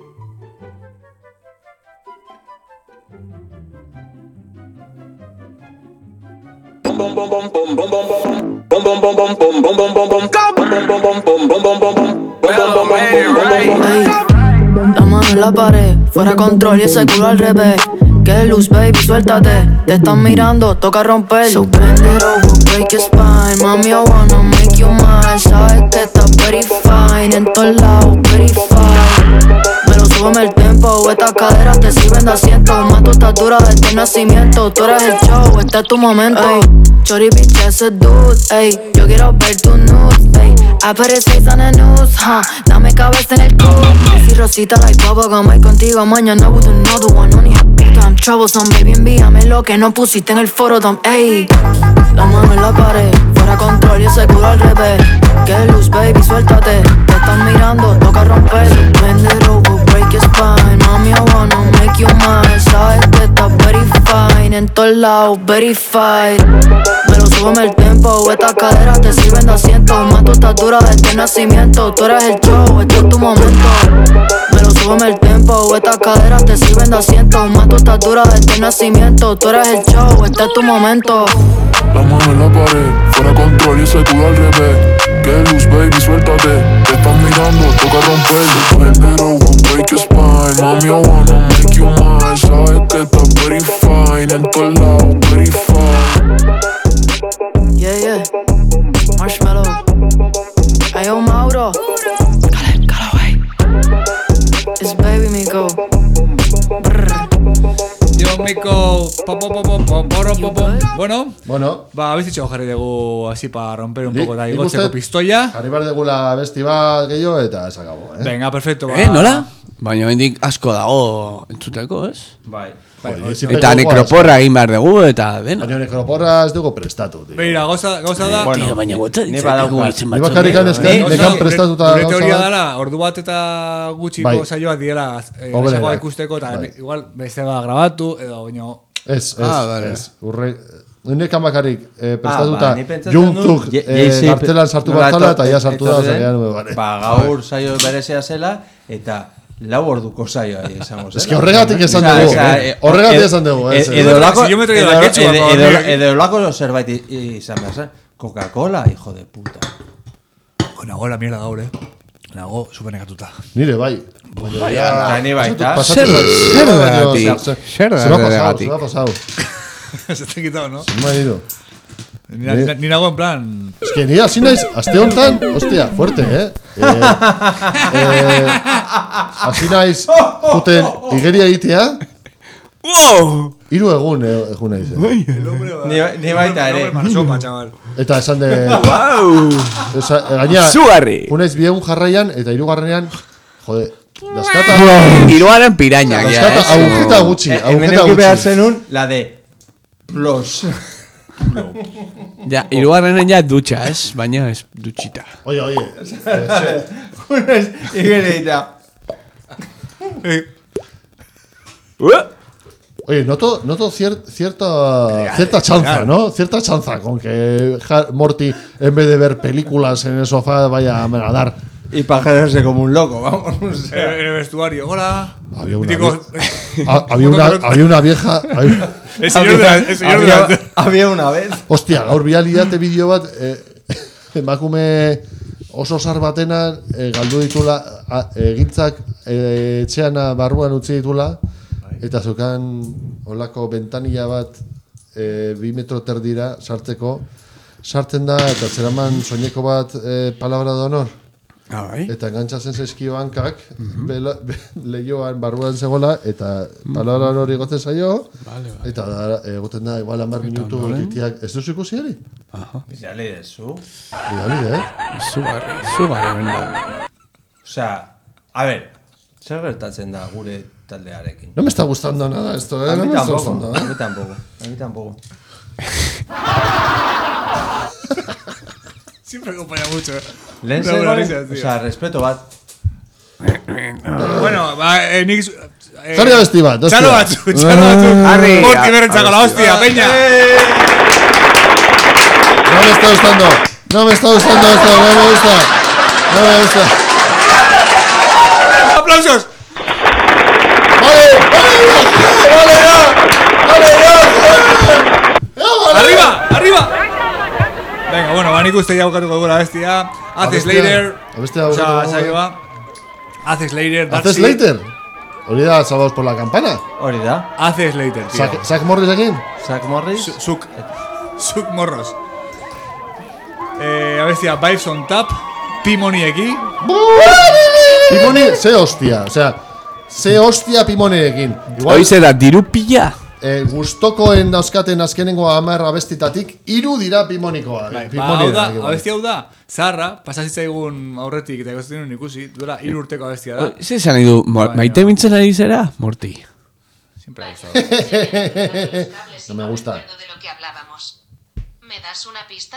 La mano en la pared, fuera control y ese culo al revés. Que luz, baby, suéltate. Te están mirando, toca romper. So bend it over, break your spine. Mami, I wanna make you mine. Sabes que estás very fine. En todos lados, very fine. Me lo súbeme el tempo. Estas caderas te sirven de asiento. Más tu estatura desde el nacimiento. Tú eres el show, este es tu momento. Ey, chori, bitch, ese dude. Ey, yo quiero ver tu nudes. Ey, apareces en el news. Huh, dame cabeza en el club. Si Rosita like bubblegum. Hay contigo mañana with another one. No ni I'm troublesome, baby, envíame lo que no pusiste en el foro, ey. La mano en la pared, fuera control y ese culo al revés. Que luz, baby, suéltate. Te están mirando, toca romper. Bend it over, break break your spine. Mami, I wanna make you mine. Sabes que estás very fine, en todos lados verified. Me lo súbeme el tempo, estas caderas te sirven de asiento. Más tu estatura desde nacimiento, tú eres el show, este es tu momento. Me lo súbeme el tempo, estas caderas te sirven de asiento. Más tu estatura desde nacimiento, tú eres el show, este es tu momento. La mano en la pared, fuera control y ese culo al revés. Que luz, baby, suéltate. Te están mirando, toca romper. El género won't break your spine. Mami, I wanna make you mine. Sabes que estás very fine, en todos lados very fine. Yeah, yeah, Marshmallow. Ayo, Mauro. Cale, Callaway. It's baby Miko. Yo, Miko. Pom, pom, pom, pom, pom, pom, pom. Bueno, Bueno, ba, habéis dicho jarri dugu así para romper un Nik- poco da nik igotzeko uste- pistoia. jarri behar degula besti bat gehiago eta se acabó, eh? Venga, perfecto. Ba. Eh, nola? Baina hendik asko dago entzuteko, ez? Bai. Joder, si Eta pego nekroporra egin behar dugu, eta dena. Baina nekroporra ez dugu prestatu, tío. Beira, gauza, gauza da... Tio, baina gota Ni ditzakegu badaukat. itzen Ni batzuk. bakarrik eneskan, Gauza- nekan prestatuta Gure gauza teoria bat. dela, ordu bat eta gutxiko Bai. saioak diela eh, Hoberenak. saioak ikusteko, eta Bai. igual beste bat grabatu, edo baino... Ez, ez, Ah, vale. ez. Urre... Nekan bakarrik eh, prestatuta Ah, ba, ni pentsatzen juntzuk dut, Ye- eh, Jay-Z kartelan sartu nola batzala eto- eta ja sartu da, etorri den, zagean, bale. Ba, gaur saio berezia zela, eta lau orduko saioa izango zela. Ez que horregatik esan Osea, dugu, osea, eh, eh, horregatik edo- esan dugu, ez, edo- ez. Edo lako... Si yo me he traído la edo- quechua, edo- por edo- favor. Edo lako zerbait i- izan behar zen. Coca-Cola, hijo de puta. Nago la mierda gaur, eh? Nago supernegatuta. Nire bai. Bai, eta ni baita. Pasatu- Zer- zer baino, dagatik? se- Zer Se me ha pasado, dagatik? se me ha pasado. Se te ha quitado, ¿no? Se me ha ido. Ni, ni, ni nago en plan... Es que ni así naiz, aste honetan, hostia, fuerte, eh? eh, eh así naiz, juten igeria egitea, Wow! hiru egun eh, egun naiz. Eh. Ni, ni baita ere. Marsopa, chaval. Eta esan de... Wow! Esa, gaina, Zugarri! unaiz bi egun jarraian, eta hirugarrenean, jode, daskata... Hiruaren pirainak, ja, Daskata, ez? agujeta gutxi, Eh, Hemen agujeta euki behar gutxi. zenun, la de... Plus. Ja, hirugarrenen ja dutxa, ez? Baina ez dutxita. Oye, oye, eh, Unes, igereita. oye, noto, noto cier- cierta, cierta chanza, ¿no? Cierta chanza con que Ja- Morty, en vez de ver películas en el sofá, vaya a nadar. Y pajarse como un loco, vamos. O En sea, el vestuario. Hola. Había una, Mítico- vie- ha- había una, había una vieja... había- El señor de la... El señor de había, la... había una vez. Hostia, gaur bialiate bideo bat, eh, emakume oso zar batena eh, galdu ditula, a- egintzak eh, etxean ah, barruan utzi ditula, eta zukan olako ventanilla bat eh, bi metro terdira sartzeko, sartzen da, eta zeraman soineko bat eh, palabra de honor. Ah, bai? Eta engantzatzen zaizkio hankak, bela- be- lehioan barruan zegoela, eta palabra hori gotzen zaio, Vale, vale. eta da, egoten da, igual hamar minutu ondoren? titiak, ez duzu ikusi hori? Bizale dezu. Bidali, eh? Zugarri, zugarri, benda. Osea, a ver, zer gertatzen da gure taldearekin? No me está gustando nada esto, eh? A No mí me está tampoco, gustando, a eh? mí tampoco, a mí tampoco. Siempre acompaña mucho. eh. Lehen No, buena zegoen, risa, tío. osea, respeto bat. Bueno, ba, eh, nik... Eh, Jarri abesti bat, hostia. Txalo batzu, txalo batzu. Harri, Morti berrentzako la hostia, peña. No me está gustando. No me está gustando esto, no me gusta. No me gusta. ¡Aplausos! ¡Vale! ¡Vale ya! ¡Vale ya! ¡Ya, vale! ¡Arriba! ¡Arriba! Venga, bueno, ba, nik uste ya bukatuko dugu la bestia. Haces Abestia- later. abestia O sea, bukatuko dugu, saioa. Haces later. ¿Haces Darcy. later? Hori da, Salvados por la Campana. Hori da. Haces later, tío. Zack Zack Morris egin? Zack Morris. Su- Suk. Suk morros. Eh, abestia, Vibes on Tap. Pimoni eki. Pimoni, ze hostia. O sea, ze hostia Pimoneekin. Igual, Hoize da, diru pila. eh, gustokoen dauzkaten azkenengo hamar abestitatik, hiru dira Pimonikoa. Bai, ba, Pimoni hau da, da, abestia hau da, zaharra, pasazitzaigun aurretik eta ikusten nuen ikusi, duela hiru urteko abestia da. Ze esan nahi du, mo- Baina- maite mintzen ari zera, Morti? Siempre ha gustado. No me gusta. De lo que hablábamos. ¿Me das una pista?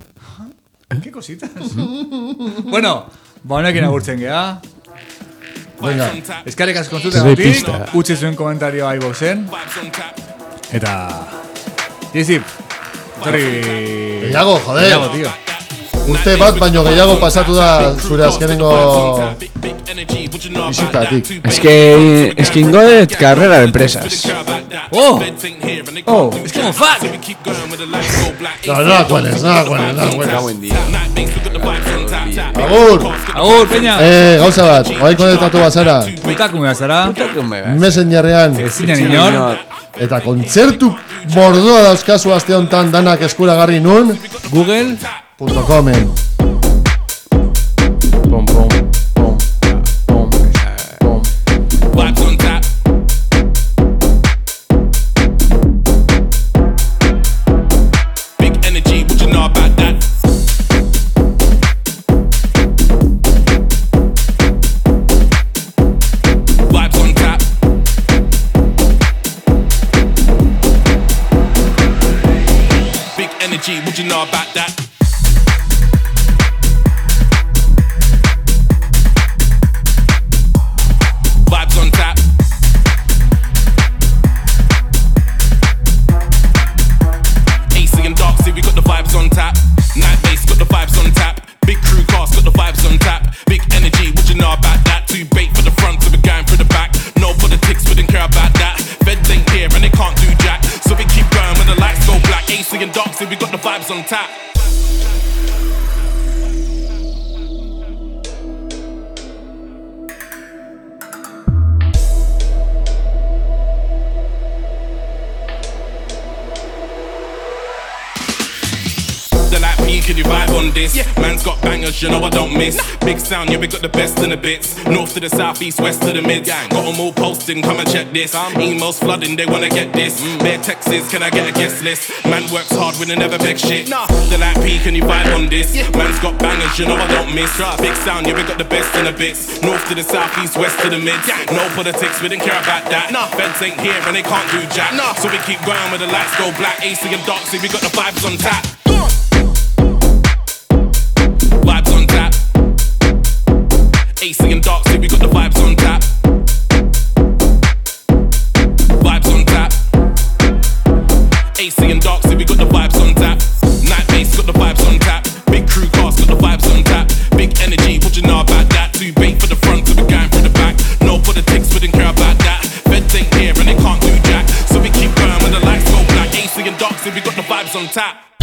¿Qué cositas? Bueno, ba honekin agurtzen gea. Venga. Eskarek asko kontzute Zure gautik, pista. utzi zuen komentarioa iBoxen. Eta... Jezip, torri... Gehiago, joder. Gehiago, tío. Urte bat baino gehiago pasatu da zure azkenengo bisitatik. Es que... Es que ingodet carrera de empresas. ¡Oh! ¡Oh! ¡Es como fuck! No, no la cueles, no la cueles, no la cueles. Buen día. Agur! Agur, peña! Eh, gauza bat, oai konektatu bazara. Putakume bazara. Messengerrean. Ezinen inor. Eta kontzertu mordoa dauzkazu aste honetan danak eskuragarri nun. Google. Punto comen. Pom, pom, pom, pom, pom. Vibes on tap. Big energy, what you know about that? Vibes on tap. Big energy, what you know about that? Vibes on tap. A C and Dark, see we got the vibes on tap. Night bass got the vibes on tap. Big crew cast got the vibes on tap. Big energy, what you know about that? Too bait for the front, so we're going for the back. No politics, we didn't care about that. Feds ain't here and they can't do jack, so we keep going when the lights go black. A C and Dark, see we got the vibes on tap. The light P, can you vibe on this? Yeah. Man's got bangers, you know I don't miss. Big sound, yeah, we got the best in the bits. North to the south, east, west to the mid. Got them all posting, come and check this. Emails flooding, they wanna get this. Mm. Bare texts, can I get a guest list? Man works hard when they never beg shit. Nah. The light P, can you vibe on this? Yeah. Man's got bangers, you know I don't miss. Big sound, yeah, we got the best in the bits. North to the south, east, west to the mid. No politics, we didn't care about that. Nah. Feds ain't here and they can't do jack. Nah. So we keep going when the lights go black. A C and Dark, see we got the vibes on tap. Vibes on tap. A C and Dark, see we got the vibes on tap. Vibes on tap. A C and Dark, see we got the vibes on tap. Night bass got the vibes on tap. Big crew cast got the vibes on tap. Big energy, what you know about that? Too bait for the front, so we're going for the back. No politics, we didn't care about that. Feds ain't here and they can't do jack, so we keep going when the lights go black. A C and Dark, see we got the vibes on tap.